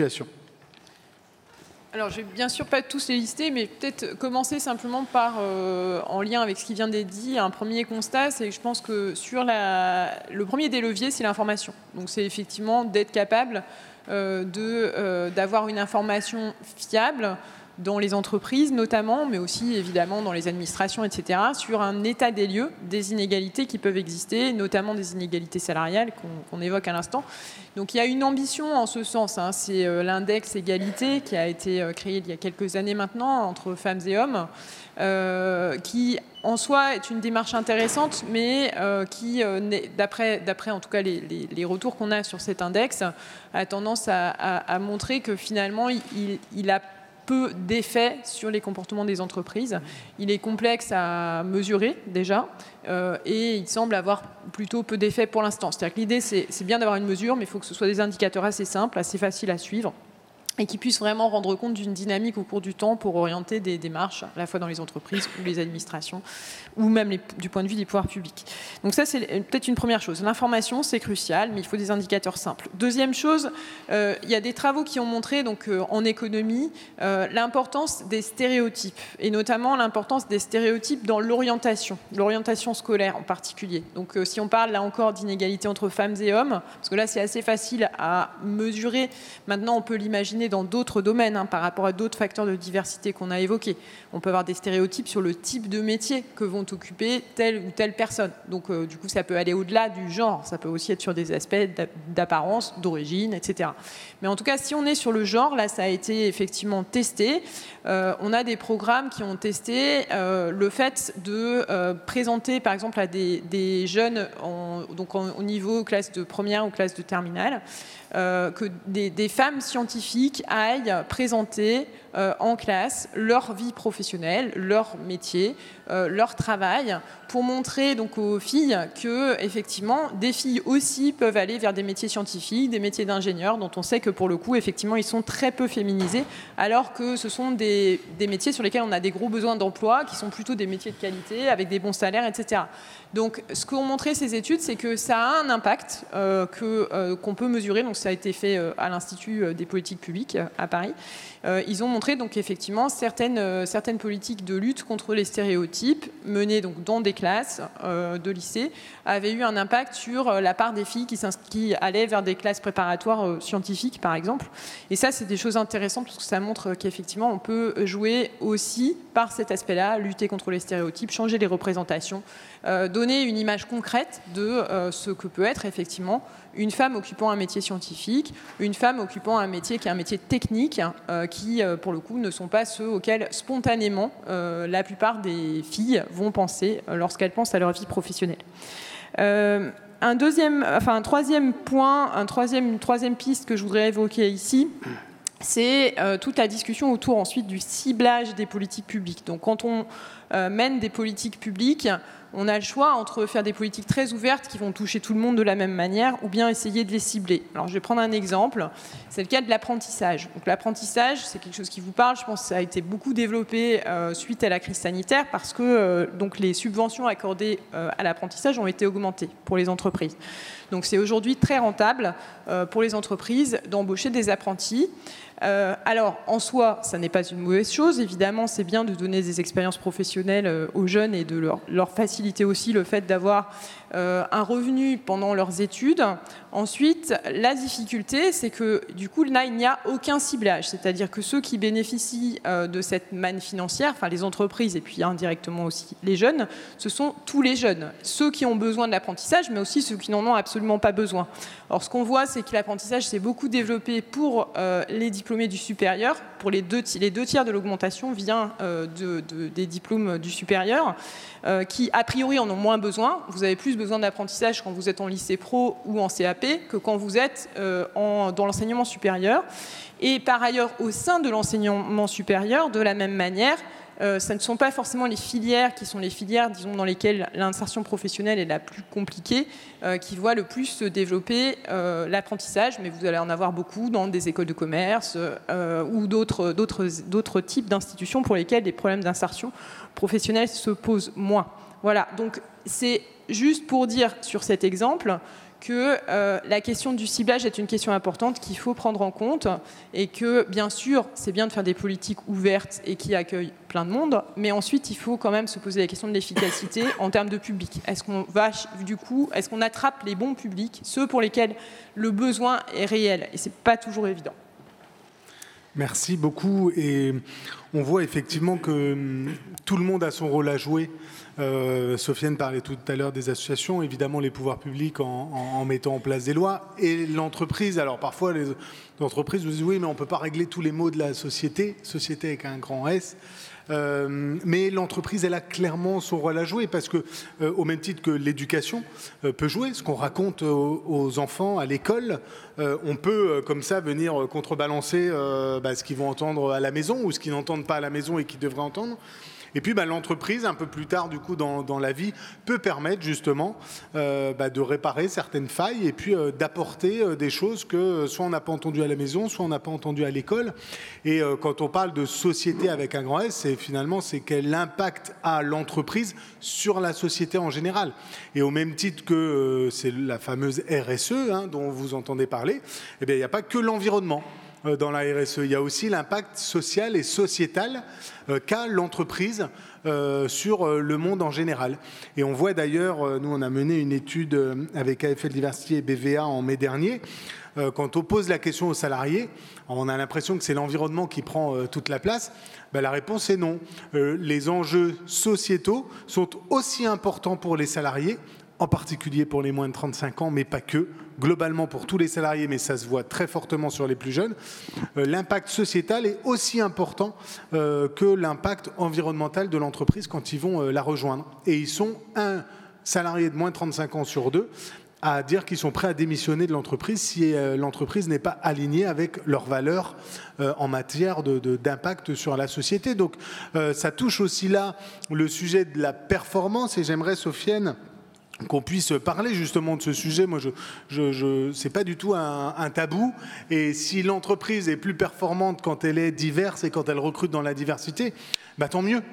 Alors, je ne vais bien sûr pas tous les lister, mais peut-être commencer simplement par, euh, en lien avec ce qui vient d'être dit, un premier constat, c'est que je pense que sur la, le premier des leviers, c'est l'information. Donc, c'est effectivement d'être capable euh, de, euh, d'avoir une information fiable dans les entreprises notamment, mais aussi évidemment dans les administrations, et cetera, sur un état des lieux des inégalités qui peuvent exister, notamment des inégalités salariales qu'on qu'on évoque à l'instant. Donc il y a une ambition en ce sens, hein, c'est euh, l'index égalité qui a été euh, créé il y a quelques années maintenant entre femmes et hommes, euh, qui en soi est une démarche intéressante, mais euh, qui, euh, d'après, d'après en tout cas les, les, les retours qu'on a sur cet index, a tendance à, à, à montrer que finalement il, il a peu d'effet sur les comportements des entreprises. Il est complexe à mesurer déjà euh, et il semble avoir plutôt peu d'effet pour l'instant. C'est-à-dire que l'idée, c'est, c'est bien d'avoir une mesure, mais il faut que ce soit des indicateurs assez simples, assez faciles à suivre et qui puissent vraiment rendre compte d'une dynamique au cours du temps pour orienter des démarches, à la fois dans les entreprises ou les administrations, ou même les, du point de vue des pouvoirs publics. Donc ça, c'est peut-être une première chose. L'information, c'est crucial, mais il faut des indicateurs simples. Deuxième chose, euh, il y a des travaux qui ont montré, donc, euh, en économie, euh, l'importance des stéréotypes, et notamment l'importance des stéréotypes dans l'orientation, l'orientation scolaire en particulier. Donc euh, si on parle, là encore, d'inégalité entre femmes et hommes, parce que là, c'est assez facile à mesurer. Maintenant, on peut l'imaginer dans d'autres domaines, hein, par rapport à d'autres facteurs de diversité qu'on a évoqués. On peut avoir des stéréotypes sur le type de métier que vont occuper telle ou telle personne. Donc, euh, du coup, ça peut aller au-delà du genre. Ça peut aussi être sur des aspects d'apparence, d'origine, et cetera. Mais en tout cas, si on est sur le genre, là, ça a été effectivement testé. Euh, on a des programmes qui ont testé euh, le fait de euh, présenter, par exemple, à des, des jeunes en, donc en, au niveau classe de première ou classe de terminale, Euh, que des, des femmes scientifiques aillent présenter euh, en classe leur vie professionnelle, leur métier, euh, leur travail, pour montrer donc aux filles que effectivement des filles aussi peuvent aller vers des métiers scientifiques, des métiers d'ingénieurs, dont on sait que pour le coup effectivement ils sont très peu féminisés, alors que ce sont des, des métiers sur lesquels on a des gros besoins d'emploi, qui sont plutôt des métiers de qualité avec des bons salaires, et cetera. Donc ce qu'ont montré ces études, c'est que ça a un impact euh, que, euh, qu'on peut mesurer. Donc ça a été fait euh, à l'Institut des politiques publiques euh, à Paris. Euh, ils ont montré donc effectivement certaines, euh, certaines politiques de lutte contre les stéréotypes menées donc dans des classes euh, de lycée avaient eu un impact sur euh, la part des filles qui, qui allaient vers des classes préparatoires euh, scientifiques par exemple. Et ça c'est des choses intéressantes parce que ça montre qu'effectivement on peut jouer aussi par cet aspect-là, lutter contre les stéréotypes, changer les représentations, euh, donner une image concrète de euh, ce que peut être effectivement une femme occupant un métier scientifique, une femme occupant un métier qui est un métier technique, euh, qui, euh, pour le coup, ne sont pas ceux auxquels, spontanément, euh, la plupart des filles vont penser euh, lorsqu'elles pensent à leur vie professionnelle. Euh, un, deuxième, enfin, un troisième point, un troisième, une troisième piste que je voudrais évoquer ici, c'est euh, toute la discussion autour ensuite du ciblage des politiques publiques. Donc quand on euh, mène des politiques publiques, on a le choix entre faire des politiques très ouvertes qui vont toucher tout le monde de la même manière ou bien essayer de les cibler. Alors je vais prendre un exemple, c'est le cas de l'apprentissage. Donc l'apprentissage, c'est quelque chose qui vous parle, je pense que ça a été beaucoup développé euh, suite à la crise sanitaire parce que euh, donc les subventions accordées euh, à l'apprentissage ont été augmentées pour les entreprises. Donc c'est aujourd'hui très rentable euh, pour les entreprises d'embaucher des apprentis. Euh, alors, en soi, ça n'est pas une mauvaise chose. Évidemment, c'est bien de donner des expériences professionnelles euh, aux jeunes et de leur, leur faciliter aussi le fait d'avoir euh, un revenu pendant leurs études. Ensuite, la difficulté, c'est que du coup, là, il n'y a aucun ciblage. C'est-à-dire que ceux qui bénéficient euh, de cette manne financière, enfin les entreprises et puis indirectement aussi les jeunes, ce sont tous les jeunes. Ceux qui ont besoin de l'apprentissage, mais aussi ceux qui n'en ont absolument pas besoin. Alors, ce qu'on voit, c'est que l'apprentissage s'est beaucoup développé pour euh, les diplômés du supérieur. Pour les deux, les deux tiers de l'augmentation vient euh, de, de, des diplômes du supérieur, euh, qui, a priori, en ont moins besoin. Vous avez plus besoin d'apprentissage quand vous êtes en lycée pro ou en C A P que quand vous êtes euh, en, dans l'enseignement supérieur. Et par ailleurs, au sein de l'enseignement supérieur, de la même manière, Euh, ce ne sont pas forcément les filières qui sont les filières, disons, dans lesquelles l'insertion professionnelle est la plus compliquée, euh, qui voient le plus se développer euh, l'apprentissage, mais vous allez en avoir beaucoup dans des écoles de commerce euh, ou d'autres, d'autres, d'autres types d'institutions pour lesquelles les problèmes d'insertion professionnelle se posent moins. Voilà, donc c'est juste pour dire sur cet exemple que euh, la question du ciblage est une question importante qu'il faut prendre en compte et que, bien sûr, c'est bien de faire des politiques ouvertes et qui accueillent plein de monde, mais ensuite, il faut quand même se poser la question de l'efficacité en termes de public. Est-ce qu'on va, du coup, est-ce qu'on attrape les bons publics, ceux pour lesquels le besoin est réel? Et c'est pas toujours évident. Merci beaucoup. Et on voit effectivement que tout le monde a son rôle à jouer. Euh, Sofiane parlait tout à l'heure des associations, évidemment les pouvoirs publics en, en, en mettant en place des lois, et l'entreprise. Alors parfois les entreprises vous disent oui, mais on ne peut pas régler tous les maux de la société, société avec un grand S. Euh, mais l'entreprise, elle a clairement son rôle à jouer parce que, euh, au même titre que l'éducation euh, peut jouer, ce qu'on raconte aux, aux enfants à l'école, euh, on peut euh, comme ça venir contrebalancer euh, bah, ce qu'ils vont entendre à la maison ou ce qu'ils n'entendent pas à la maison et qu'ils devraient entendre. Et puis bah, l'entreprise, un peu plus tard du coup dans, dans la vie, peut permettre justement euh, bah, de réparer certaines failles et puis euh, d'apporter euh, des choses que soit on n'a pas entendu à la maison, soit on n'a pas entendu à l'école. Et euh, quand on parle de société avec un grand S, c'est finalement c'est quel impact a l'entreprise sur la société en général. Et au même titre que euh, c'est la fameuse R S E hein, dont vous entendez parler, eh bien il n'y a pas que l'environnement dans la R S E. Il y a aussi l'impact social et sociétal euh, qu'a l'entreprise euh, sur euh, le monde en général. Et on voit d'ailleurs, euh, nous on a mené une étude euh, avec A F L Diversity et B V A en mai dernier, euh, quand on pose la question aux salariés, on a l'impression que c'est l'environnement qui prend euh, toute la place. Ben, la réponse est non. Euh, les enjeux sociétaux sont aussi importants pour les salariés, en particulier pour les moins de trente-cinq ans, mais pas que, globalement pour tous les salariés, mais ça se voit très fortement sur les plus jeunes. Euh, l'impact sociétal est aussi important euh, que l'impact environnemental de l'entreprise quand ils vont euh, la rejoindre. Et ils sont un salarié de moins de trente-cinq ans sur deux à dire qu'ils sont prêts à démissionner de l'entreprise si euh, l'entreprise n'est pas alignée avec leurs valeurs euh, en matière de, de, d'impact sur la société. Donc euh, ça touche aussi là le sujet de la performance, et j'aimerais, Sofiane, qu'on puisse parler justement de ce sujet. Moi, je, je, je, c'est pas du tout un, un tabou. Et si l'entreprise est plus performante quand elle est diverse et quand elle recrute dans la diversité, bah, tant mieux.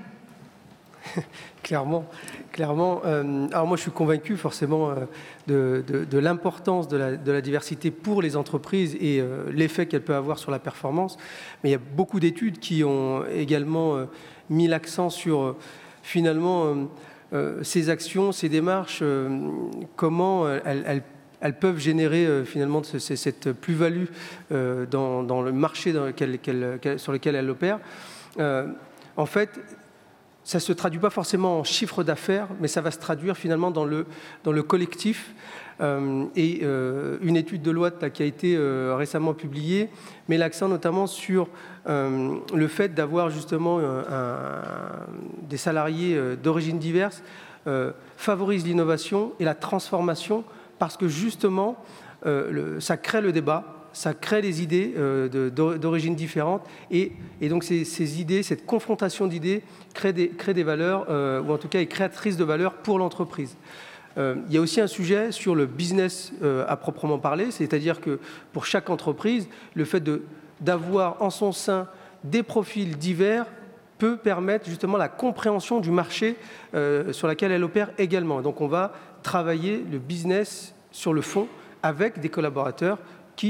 Clairement, clairement. Euh, alors moi, je suis convaincu forcément euh, de, de, de l'importance de la, de la diversité pour les entreprises et euh, l'effet qu'elle peut avoir sur la performance. Mais il y a beaucoup d'études qui ont également euh, mis l'accent sur euh, finalement euh, euh, ces actions, ces démarches, euh, comment euh, elles, elles elles peuvent générer euh, finalement ce, cette plus-value euh, dans, dans le marché dans lequel, qu'elle, qu'elle, sur lequel elles opèrent. Euh, en fait, ça ne se traduit pas forcément en chiffre d'affaires, mais ça va se traduire finalement dans le, dans le collectif. Euh, et euh, une étude de Deloitte là, qui a été euh, récemment publiée met l'accent notamment sur euh, le fait d'avoir justement un, un, des salariés euh, d'origine diverse euh, favorise l'innovation et la transformation parce que justement euh, le, ça crée le débat. Ça crée des idées euh, de, d'origine différente et, et donc ces, ces idées, cette confrontation d'idées crée des, crée des valeurs, euh, ou en tout cas est créatrice de valeur pour l'entreprise. Euh, il y a aussi un sujet sur le business euh, à proprement parler, c'est-à-dire que pour chaque entreprise, le fait de, d'avoir en son sein des profils divers peut permettre justement la compréhension du marché euh, sur lequel elle opère également. Donc on va travailler le business sur le fond avec des collaborateurs qui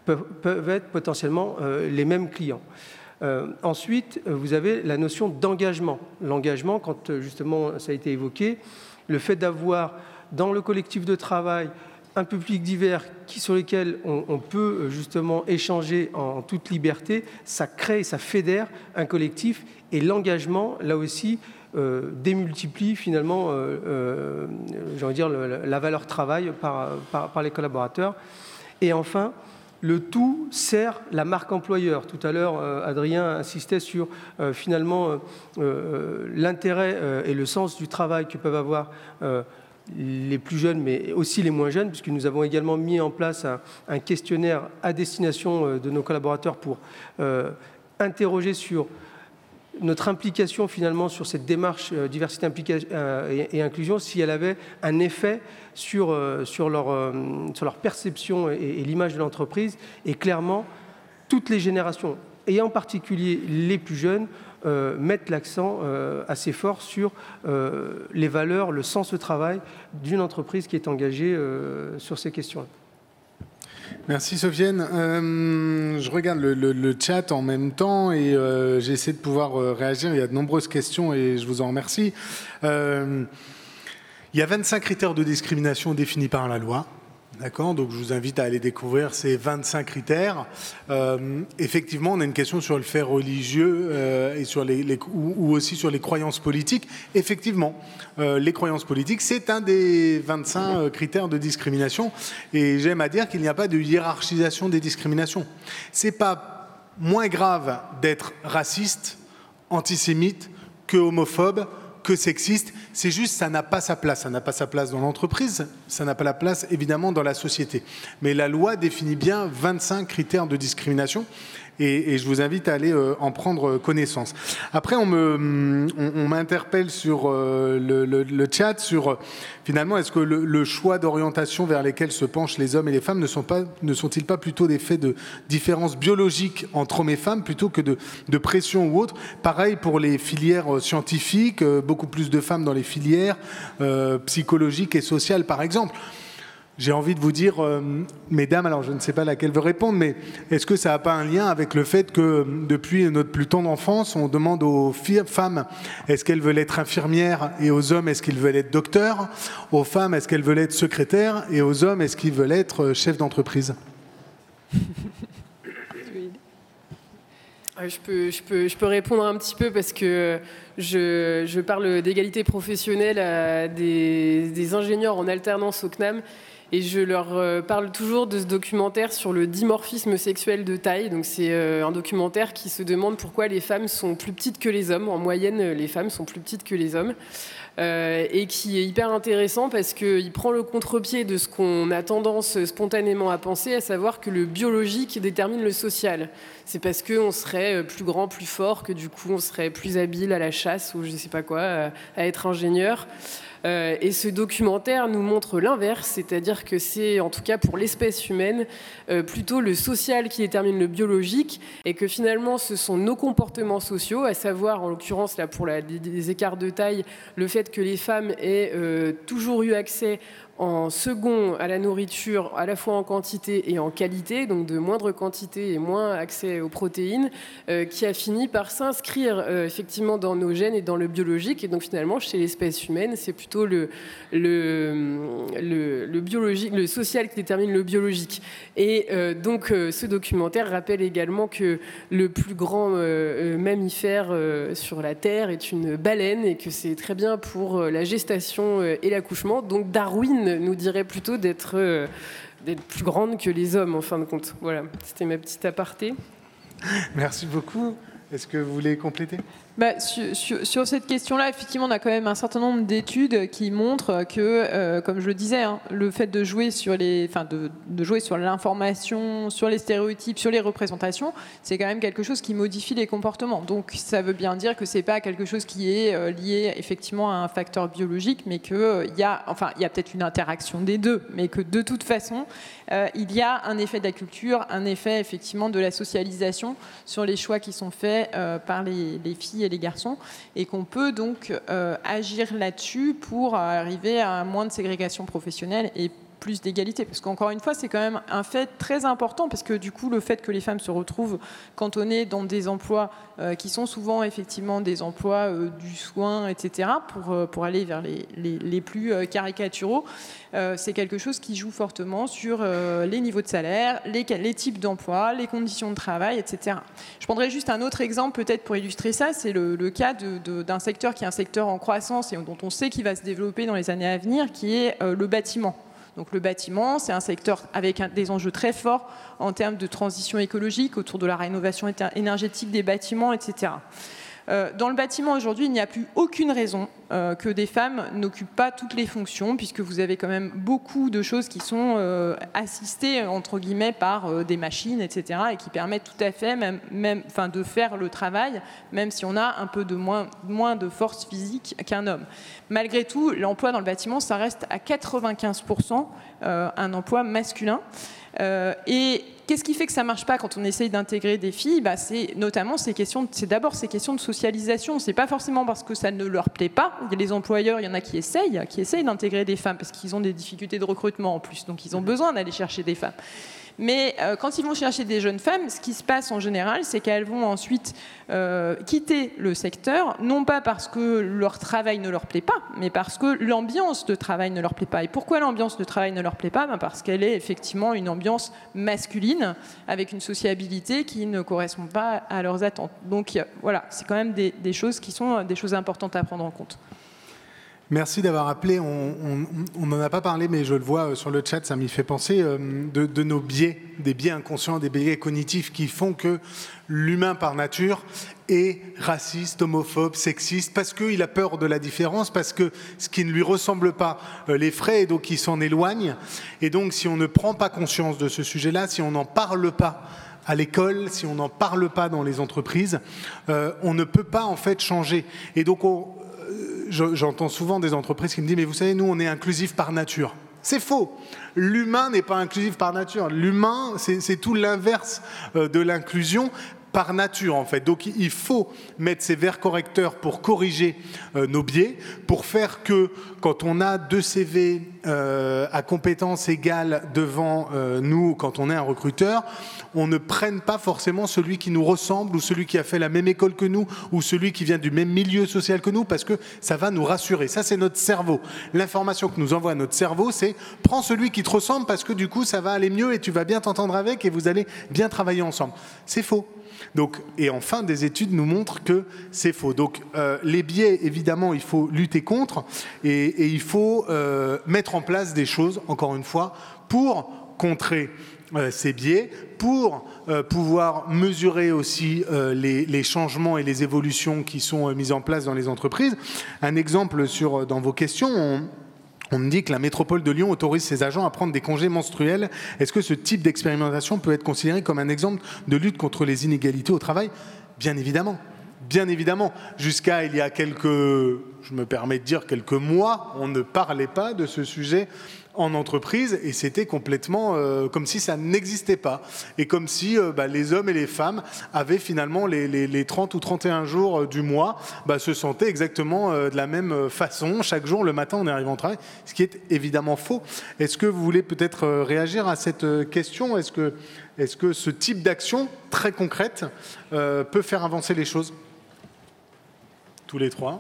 peuvent, peuvent être potentiellement euh, les mêmes clients. Euh, ensuite, vous avez la notion d'engagement. L'engagement, quand justement ça a été évoqué, le fait d'avoir dans le collectif de travail un public divers qui, sur lesquels on, on peut justement échanger en toute liberté, ça crée, ça fédère un collectif, et l'engagement, là aussi, euh, démultiplie finalement, euh, euh, j'ai envie de dire, le, la valeur travail par, par, par les collaborateurs. Et enfin, le tout sert la marque employeur. Tout à l'heure, euh, Adrien insistait sur euh, finalement euh, euh, l'intérêt euh, et le sens du travail que peuvent avoir euh, les plus jeunes, mais aussi les moins jeunes, puisque nous avons également mis en place un, un questionnaire à destination euh, de nos collaborateurs pour euh, interroger sur notre implication finalement sur cette démarche euh, diversité implication, euh, et, et inclusion, si elle avait un effet sur, euh, sur, leur, euh, sur leur perception et, et l'image de l'entreprise. Et clairement, toutes les générations, et en particulier les plus jeunes, euh, mettent l'accent euh, assez fort sur euh, les valeurs, le sens de travail d'une entreprise qui est engagée euh, sur ces questions-là. Merci Sofiane. Euh, je regarde le, le, le chat en même temps et euh, j'essaie de pouvoir euh, réagir. Il y a de nombreuses questions et je vous en remercie. Euh, il y a vingt-cinq critères de discrimination définis par la loi. D'accord, donc je vous invite à aller découvrir ces vingt-cinq critères. Euh, effectivement, on a une question sur le fait religieux euh, et sur les, les, ou, ou aussi sur les croyances politiques. Effectivement, euh, les croyances politiques, c'est un des vingt-cinq critères de discrimination. Et j'aime à dire qu'il n'y a pas de hiérarchisation des discriminations. C'est pas moins grave d'être raciste, antisémite, que homophobe, que sexiste, c'est juste ça n'a pas sa place. Ça n'a pas sa place dans l'entreprise, ça n'a pas la place évidemment dans la société. Mais la loi définit bien vingt-cinq critères de discrimination et, et je vous invite à aller euh, en prendre connaissance. Après, on me, on, on m'interpelle sur euh, le, le, le chat sur finalement est-ce que le, le choix d'orientation vers lesquels se penchent les hommes et les femmes ne sont pas, ne sont-ils pas plutôt des faits de différences biologiques entre hommes et femmes plutôt que de, de pression ou autre. Pareil pour les filières scientifiques, euh, beaucoup plus de femmes dans les filières euh, psychologiques et sociales par exemple. J'ai envie de vous dire, euh, mesdames, alors je ne sais pas laquelle veut répondre, mais est-ce que ça n'a pas un lien avec le fait que depuis notre plus tendre enfance, on demande aux femmes est-ce qu'elles veulent être infirmières et aux hommes est-ce qu'ils veulent être docteurs, aux femmes est-ce qu'elles veulent être secrétaires et aux hommes est-ce qu'ils veulent être chefs d'entreprise? Je peux, je, peux, je peux répondre un petit peu parce que je, je parle d'égalité professionnelle à des, des ingénieurs en alternance au C N A M et je leur parle toujours de ce documentaire sur le dimorphisme sexuel de taille. Donc c'est un documentaire qui se demande pourquoi les femmes sont plus petites que les hommes. En moyenne, les femmes sont plus petites que les hommes. Euh, et qui est hyper intéressant parce qu'il prend le contre-pied de ce qu'on a tendance spontanément à penser, à savoir que le biologique détermine le social. C'est parce qu'on serait plus grand, plus fort, que du coup on serait plus habile à la chasse ou je ne sais pas quoi, à être ingénieur. Euh, et ce documentaire nous montre l'inverse, c'est-à-dire que c'est, en tout cas pour l'espèce humaine, euh, plutôt le social qui détermine le biologique, et que finalement ce sont nos comportements sociaux, à savoir en l'occurrence là pour la, les écarts de taille, le fait que les femmes aient euh, toujours eu accès en second à la nourriture, à la fois en quantité et en qualité, donc de moindre quantité et moins accès aux protéines, euh, qui a fini par s'inscrire euh, effectivement dans nos gènes et dans le biologique. Et donc finalement, chez l'espèce humaine, c'est plutôt le, le, le, le, biologique, le social qui détermine le biologique. Et euh, donc euh, ce documentaire rappelle également que le plus grand euh, mammifère euh, sur la Terre est une baleine et que c'est très bien pour euh, la gestation euh, et l'accouchement. Donc Darwin nous dirait plutôt d'être euh, d'être plus grande que les hommes en fin de compte. Voilà, c'était ma petite aparté. Merci beaucoup. Est-ce que vous voulez compléter ? Bah, sur, sur, sur cette question-là, effectivement, on a quand même un certain nombre d'études qui montrent que, euh, comme je le disais, hein, le fait de jouer sur les, enfin, de, de jouer sur l'information, sur les stéréotypes, sur les représentations, c'est quand même quelque chose qui modifie les comportements. Donc, ça veut bien dire que c'est pas quelque chose qui est euh, lié effectivement à un facteur biologique, mais que euh, il y a, enfin, il y a peut-être une interaction des deux, mais que de toute façon, euh, il y a un effet de la culture, un effet effectivement de la socialisation sur les choix qui sont faits euh, par les, les filles et les garçons, et qu'on peut donc euh, agir là-dessus pour arriver à moins de ségrégation professionnelle et plus d'égalité. Parce qu'encore une fois, c'est quand même un fait très important, parce que du coup, le fait que les femmes se retrouvent cantonnées dans des emplois euh, qui sont souvent effectivement des emplois euh, du soin, et cetera, pour, euh, pour aller vers les, les, les plus euh, caricaturaux, euh, c'est quelque chose qui joue fortement sur euh, les niveaux de salaire, les, les types d'emplois, les conditions de travail, et cetera. Je prendrai juste un autre exemple peut-être pour illustrer ça, c'est le, le cas de, de, d'un secteur qui est un secteur en croissance et dont on sait qu'il va se développer dans les années à venir, qui est euh, le bâtiment. Donc le bâtiment, c'est un secteur avec un, des enjeux très forts en termes de transition écologique autour de la rénovation énergétique des bâtiments, et cetera. Euh, dans le bâtiment aujourd'hui, il n'y a plus aucune raison euh, que des femmes n'occupent pas toutes les fonctions, puisque vous avez quand même beaucoup de choses qui sont euh, assistées entre guillemets par euh, des machines, et cetera, et qui permettent tout à fait même, même, enfin, de faire le travail, même si on a un peu de moins, moins de force physique qu'un homme. Malgré tout, l'emploi dans le bâtiment, ça reste à quatre-vingt-quinze pour cent euh, un emploi masculin. Euh, et qu'est-ce qui fait que ça ne marche pas quand on essaye d'intégrer des filles? Bah, c'est notamment ces questions, c'est d'abord ces questions de socialisation. C'est pas forcément parce que ça ne leur plaît pas. Il y a les employeurs, il y en a qui essayent, qui essayent d'intégrer des femmes parce qu'ils ont des difficultés de recrutement en plus, donc ils ont besoin d'aller chercher des femmes. Mais euh, quand ils vont chercher des jeunes femmes, ce qui se passe en général, c'est qu'elles vont ensuite euh, quitter le secteur, non pas parce que leur travail ne leur plaît pas, mais parce que l'ambiance de travail ne leur plaît pas. Et pourquoi l'ambiance de travail ne leur plaît pas? Ben parce qu'elle est effectivement une ambiance masculine, avec une sociabilité qui ne correspond pas à leurs attentes. Donc voilà, c'est quand même des, des choses qui sont des choses importantes à prendre en compte. Merci d'avoir appelé. On n'en a pas parlé, mais je le vois sur le chat, ça m'y fait penser, euh, de, de nos biais, des biais inconscients, des biais cognitifs qui font que l'humain par nature est raciste, homophobe, sexiste, parce qu'il a peur de la différence, parce que ce qui ne lui ressemble pas euh, l'effraie, et donc il s'en éloigne. Et donc si on ne prend pas conscience de ce sujet-là, si on n'en parle pas à l'école, si on n'en parle pas dans les entreprises, euh, on ne peut pas en fait changer. Et donc on... J'entends souvent des entreprises qui me disent « mais vous savez, nous, on est inclusif par nature ». C'est faux. L'humain n'est pas inclusif par nature. L'humain, c'est tout l'inverse de l'inclusion par nature, en fait. Donc, il faut mettre ces verres correcteurs pour corriger euh, nos biais, pour faire que, quand on a deux C V euh, à compétences égales devant euh, nous, quand on est un recruteur, on ne prenne pas forcément celui qui nous ressemble ou celui qui a fait la même école que nous ou celui qui vient du même milieu social que nous, parce que ça va nous rassurer. Ça, c'est notre cerveau. L'information que nous envoie notre cerveau, c'est « prends celui qui te ressemble parce que du coup, ça va aller mieux et tu vas bien t'entendre avec et vous allez bien travailler ensemble ». C'est faux. Donc, et enfin, des études nous montrent que c'est faux. Donc, euh, les biais, évidemment, il faut lutter contre et, et il faut euh, mettre en place des choses, encore une fois, pour contrer euh, ces biais, pour euh, pouvoir mesurer aussi euh, les, les changements et les évolutions qui sont euh, mises en place dans les entreprises. Un exemple sur, dans vos questions, on, On me dit que la métropole de Lyon autorise ses agents à prendre des congés menstruels. Est-ce que ce type d'expérimentation peut être considéré comme un exemple de lutte contre les inégalités au travail? Bien évidemment. Bien évidemment. Jusqu'à il y a quelques, je me permets de dire quelques mois, on ne parlait pas de ce sujet en entreprise et c'était complètement euh, comme si ça n'existait pas et comme si euh, bah, les hommes et les femmes avaient finalement les, les, les trente ou trente et un jours euh, du mois bah, se sentaient exactement euh, de la même façon chaque jour le matin en arrivant au travail, ce qui est évidemment faux. Est-ce que vous voulez peut-être euh, réagir à cette euh, question? Est-ce que, est-ce que ce type d'action très concrète euh, peut faire avancer les choses? Tous les trois.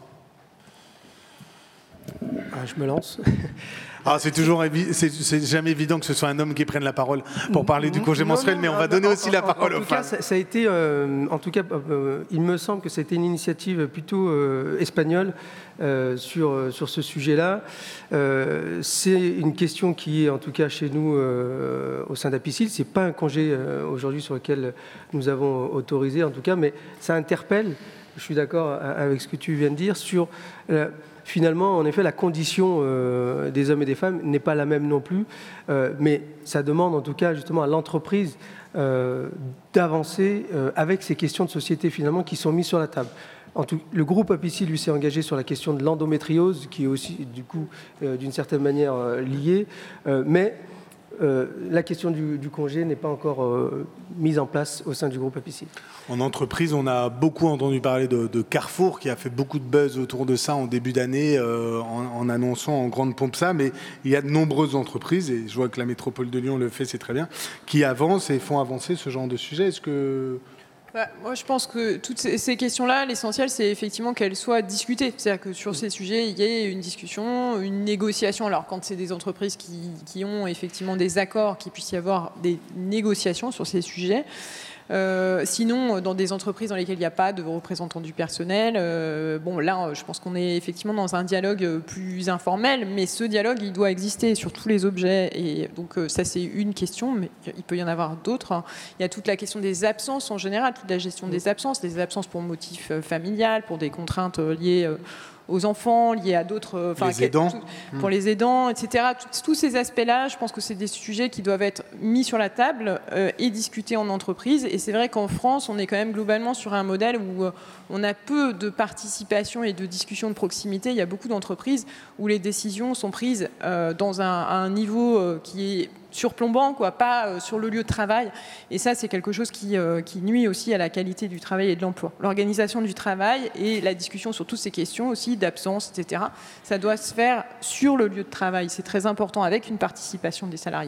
Ah, je me lance. Ah, c'est toujours c'est jamais évident que ce soit un homme qui prenne la parole pour parler du congé menstruel, mais on va donner aussi la parole aux femmes. En tout cas, ça a été, euh, en tout cas, euh, il me semble que ça a été une initiative plutôt euh, espagnole euh, sur sur ce sujet-là. Euh, c'est une question qui est, en tout cas, chez nous euh, au sein d'Apicil. C'est pas un congé euh, aujourd'hui sur lequel nous avons autorisé, en tout cas, mais ça interpelle. Je suis d'accord avec ce que tu viens de dire sur. Euh, Finalement, en effet, la condition euh, des hommes et des femmes n'est pas la même non plus, euh, mais ça demande en tout cas justement à l'entreprise euh, d'avancer euh, avec ces questions de société finalement qui sont mises sur la table. En tout, le groupe Apicil lui s'est engagé sur la question de l'endométriose, qui est aussi du coup euh, d'une certaine manière euh, liée, euh, mais euh, la question du, du congé n'est pas encore euh, mise en place au sein du groupe Apicil. En entreprise, on a beaucoup entendu parler de, de Carrefour, qui a fait beaucoup de buzz autour de ça en début d'année, euh, en, en annonçant en grande pompe ça, mais il y a de nombreuses entreprises, et je vois que la métropole de Lyon le fait, c'est très bien, qui avancent et font avancer ce genre de sujet. Est-ce que... Bah, moi, je pense que toutes ces, ces questions-là, l'essentiel, c'est effectivement qu'elles soient discutées. C'est-à-dire que sur ces sujets, il y ait une discussion, une négociation. Alors, quand c'est des entreprises qui, qui ont effectivement des accords, qu'il puisse y avoir des négociations sur ces sujets. Euh, sinon, dans des entreprises dans lesquelles il n'y a pas de représentants du personnel, euh, bon, là, je pense qu'on est effectivement dans un dialogue plus informel, mais ce dialogue, il doit exister sur tous les objets. Et donc, ça, c'est une question, mais il peut y en avoir d'autres. Il y a toute la question des absences en général, toute la gestion des absences, des absences pour motif familial, pour des contraintes liées aux enfants, liés à d'autres... Enfin, les aidants. Tout, pour les aidants, et cetera. Tous, tous ces aspects-là, je pense que c'est des sujets qui doivent être mis sur la table euh, et discutés en entreprise. Et c'est vrai qu'en France, on est quand même globalement sur un modèle où euh, on a peu de participation et de discussion de proximité. Il y a beaucoup d'entreprises où les décisions sont prises euh, dans un, un niveau euh, qui est surplombant, quoi, pas euh, sur le lieu de travail. Et ça, c'est quelque chose qui, euh, qui nuit aussi à la qualité du travail et de l'emploi. L'organisation du travail et la discussion sur toutes ces questions aussi d'absence, et cetera, ça doit se faire sur le lieu de travail. C'est très important, avec une participation des salariés.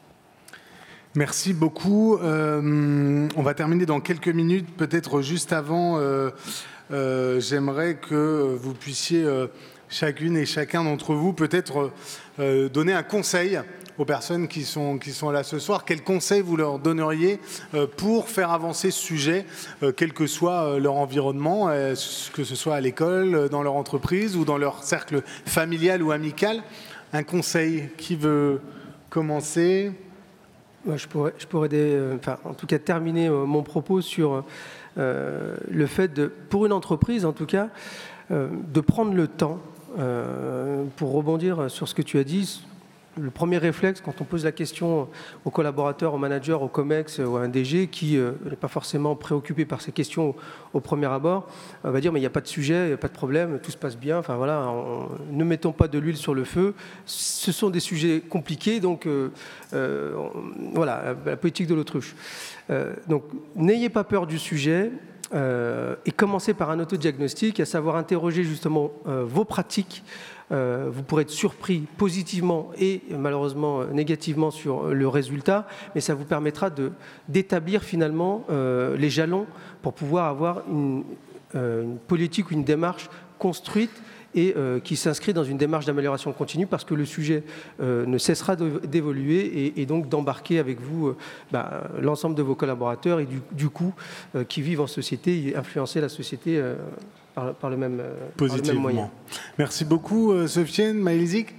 Merci beaucoup. Euh, on va terminer dans quelques minutes. Peut-être juste avant, euh, euh, j'aimerais que vous puissiez, euh, chacune et chacun d'entre vous, peut-être euh, donner un conseil aux personnes qui sont, qui sont là ce soir. Quel conseil vous leur donneriez euh, pour faire avancer ce sujet, euh, quel que soit euh, leur environnement, euh, que ce soit à l'école, dans leur entreprise ou dans leur cercle familial ou amical? Un conseil, qui veut commencer? Moi, je pourrais, je pourrais des, euh, enfin, en tout cas terminer euh, mon propos sur euh, le fait de, pour une entreprise en tout cas, euh, de prendre le temps, euh, pour rebondir sur ce que tu as dit. Le premier réflexe, quand on pose la question aux collaborateurs, aux managers, aux COMEX ou à un D G qui euh, n'est pas forcément préoccupé par ces questions au, au premier abord, on va dire mais il n'y a pas de sujet, il n'y a pas de problème, tout se passe bien. Enfin voilà, on, ne mettons pas de l'huile sur le feu. Ce sont des sujets compliqués, donc euh, euh, voilà, la politique de l'autruche. Euh, donc n'ayez pas peur du sujet. Euh, et commencez par un autodiagnostic, à savoir interroger justement euh, vos pratiques. Euh, vous pourrez être surpris positivement et malheureusement négativement sur le résultat, mais ça vous permettra de, d'établir finalement euh, les jalons pour pouvoir avoir une, euh, une politique ou une démarche construite et euh, qui s'inscrit dans une démarche d'amélioration continue parce que le sujet euh, ne cessera d'évoluer et, et donc d'embarquer avec vous euh, bah, l'ensemble de vos collaborateurs et du, du coup euh, qui vivent en société et influencer la société euh, par, par, le même, euh, par le même moyen. Merci beaucoup euh, Sofiane. Maëlys.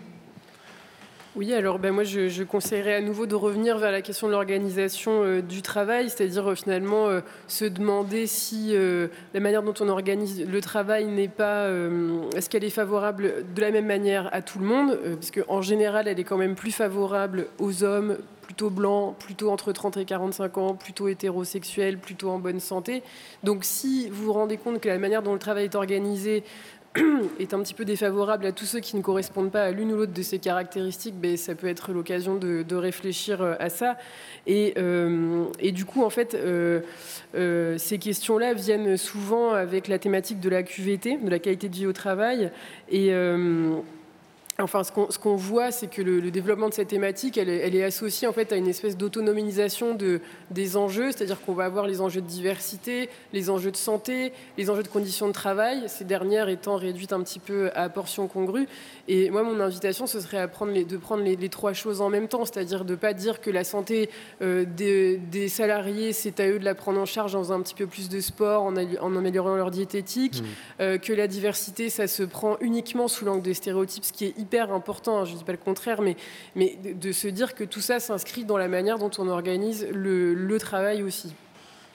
Oui, alors ben moi je, je conseillerais à nouveau de revenir vers la question de l'organisation euh, du travail, c'est-à-dire euh, finalement euh, se demander si euh, la manière dont on organise le travail n'est pas, euh, est-ce qu'elle est favorable de la même manière à tout le monde, euh, parce qu'en général elle est quand même plus favorable aux hommes plutôt blancs, plutôt entre trente et quarante-cinq ans, plutôt hétérosexuels, plutôt en bonne santé. Donc si vous vous rendez compte que la manière dont le travail est organisé est un petit peu défavorable à tous ceux qui ne correspondent pas à l'une ou l'autre de ces caractéristiques, ben, ça peut être l'occasion de, de réfléchir à ça. Et, euh, et du coup, en fait, euh, euh, ces questions-là viennent souvent avec la thématique de la Q V T, de la qualité de vie au travail. Et... Euh, Enfin, ce qu'on, ce qu'on voit, c'est que le, le développement de cette thématique, elle est, elle est associée en fait à une espèce d'autonomisation de, des enjeux, c'est-à-dire qu'on va avoir les enjeux de diversité, les enjeux de santé, les enjeux de conditions de travail, ces dernières étant réduites un petit peu à portions congrues. Et moi, mon invitation, ce serait à prendre les, de prendre les, les trois choses en même temps, c'est-à-dire de ne pas dire que la santé euh, des, des salariés, c'est à eux de la prendre en charge en faisant un petit peu plus de sport, en, en améliorant leur diététique, mmh. euh, que la diversité, ça se prend uniquement sous l'angle des stéréotypes, ce qui est hyper important, je ne dis pas le contraire, mais, mais de, de se dire que tout ça s'inscrit dans la manière dont on organise le, le travail aussi.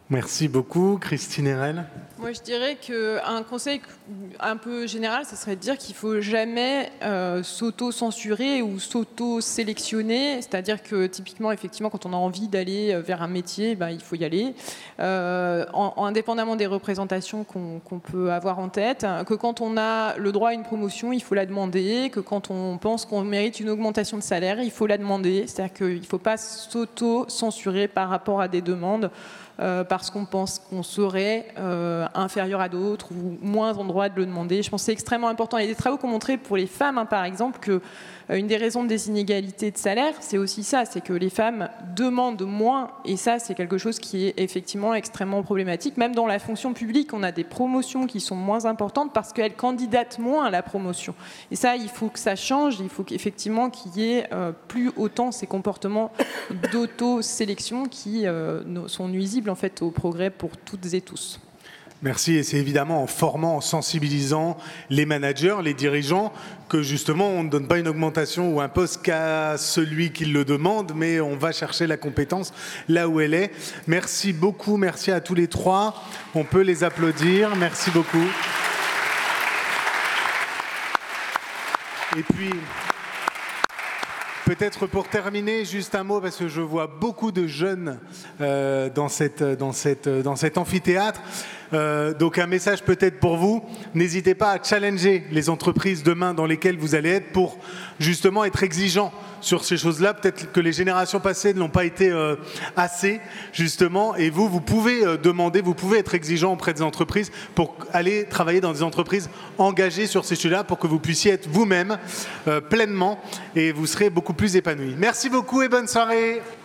Merci beaucoup. Christine Erel. Moi, je dirais qu'un conseil un peu général, ce serait de dire qu'il ne faut jamais euh, s'auto-censurer ou s'auto-sélectionner. C'est-à-dire que typiquement, effectivement, quand on a envie d'aller vers un métier, ben, il faut y aller, euh, en, en indépendamment des représentations qu'on qu'on peut avoir en tête. Que quand on a le droit à une promotion, il faut la demander. Que quand on pense qu'on mérite une augmentation de salaire, il faut la demander. C'est-à-dire qu'il ne faut pas s'auto-censurer par rapport à des demandes. Euh, parce qu'on pense qu'on serait euh, inférieur à d'autres ou moins en droit de le demander. Je pense que c'est extrêmement important. Il y a des travaux qui ont montré pour les femmes, hein, par exemple, que euh, une des raisons des inégalités de salaire, c'est aussi ça, c'est que les femmes demandent moins, et ça, c'est quelque chose qui est effectivement extrêmement problématique. Même dans la fonction publique, on a des promotions qui sont moins importantes parce qu'elles candidatent moins à la promotion. Et ça, il faut que ça change, il faut qu'effectivement qu'il y ait euh, plus autant ces comportements d'auto-sélection qui euh, sont nuisibles en fait au progrès pour toutes et tous. Merci, et c'est évidemment en formant, en sensibilisant les managers, les dirigeants, que justement on ne donne pas une augmentation ou un poste qu'à celui qui le demande, mais on va chercher la compétence là où elle est. Merci beaucoup, merci à tous les trois. On peut les applaudir, merci beaucoup. Et puis, peut-être pour terminer, juste un mot, parce que je vois beaucoup de jeunes euh, dans, cette, dans, cette, dans cet amphithéâtre. Euh, donc un message peut-être pour vous, n'hésitez pas à challenger les entreprises demain dans lesquelles vous allez être pour justement être exigeant sur ces choses-là. Peut-être que les générations passées ne l'ont pas été euh, assez, justement, et vous, vous pouvez euh, demander, vous pouvez être exigeant auprès des entreprises pour aller travailler dans des entreprises engagées sur ces sujets-là pour que vous puissiez être vous-même euh, pleinement et vous serez beaucoup plus épanoui. Merci beaucoup et bonne soirée.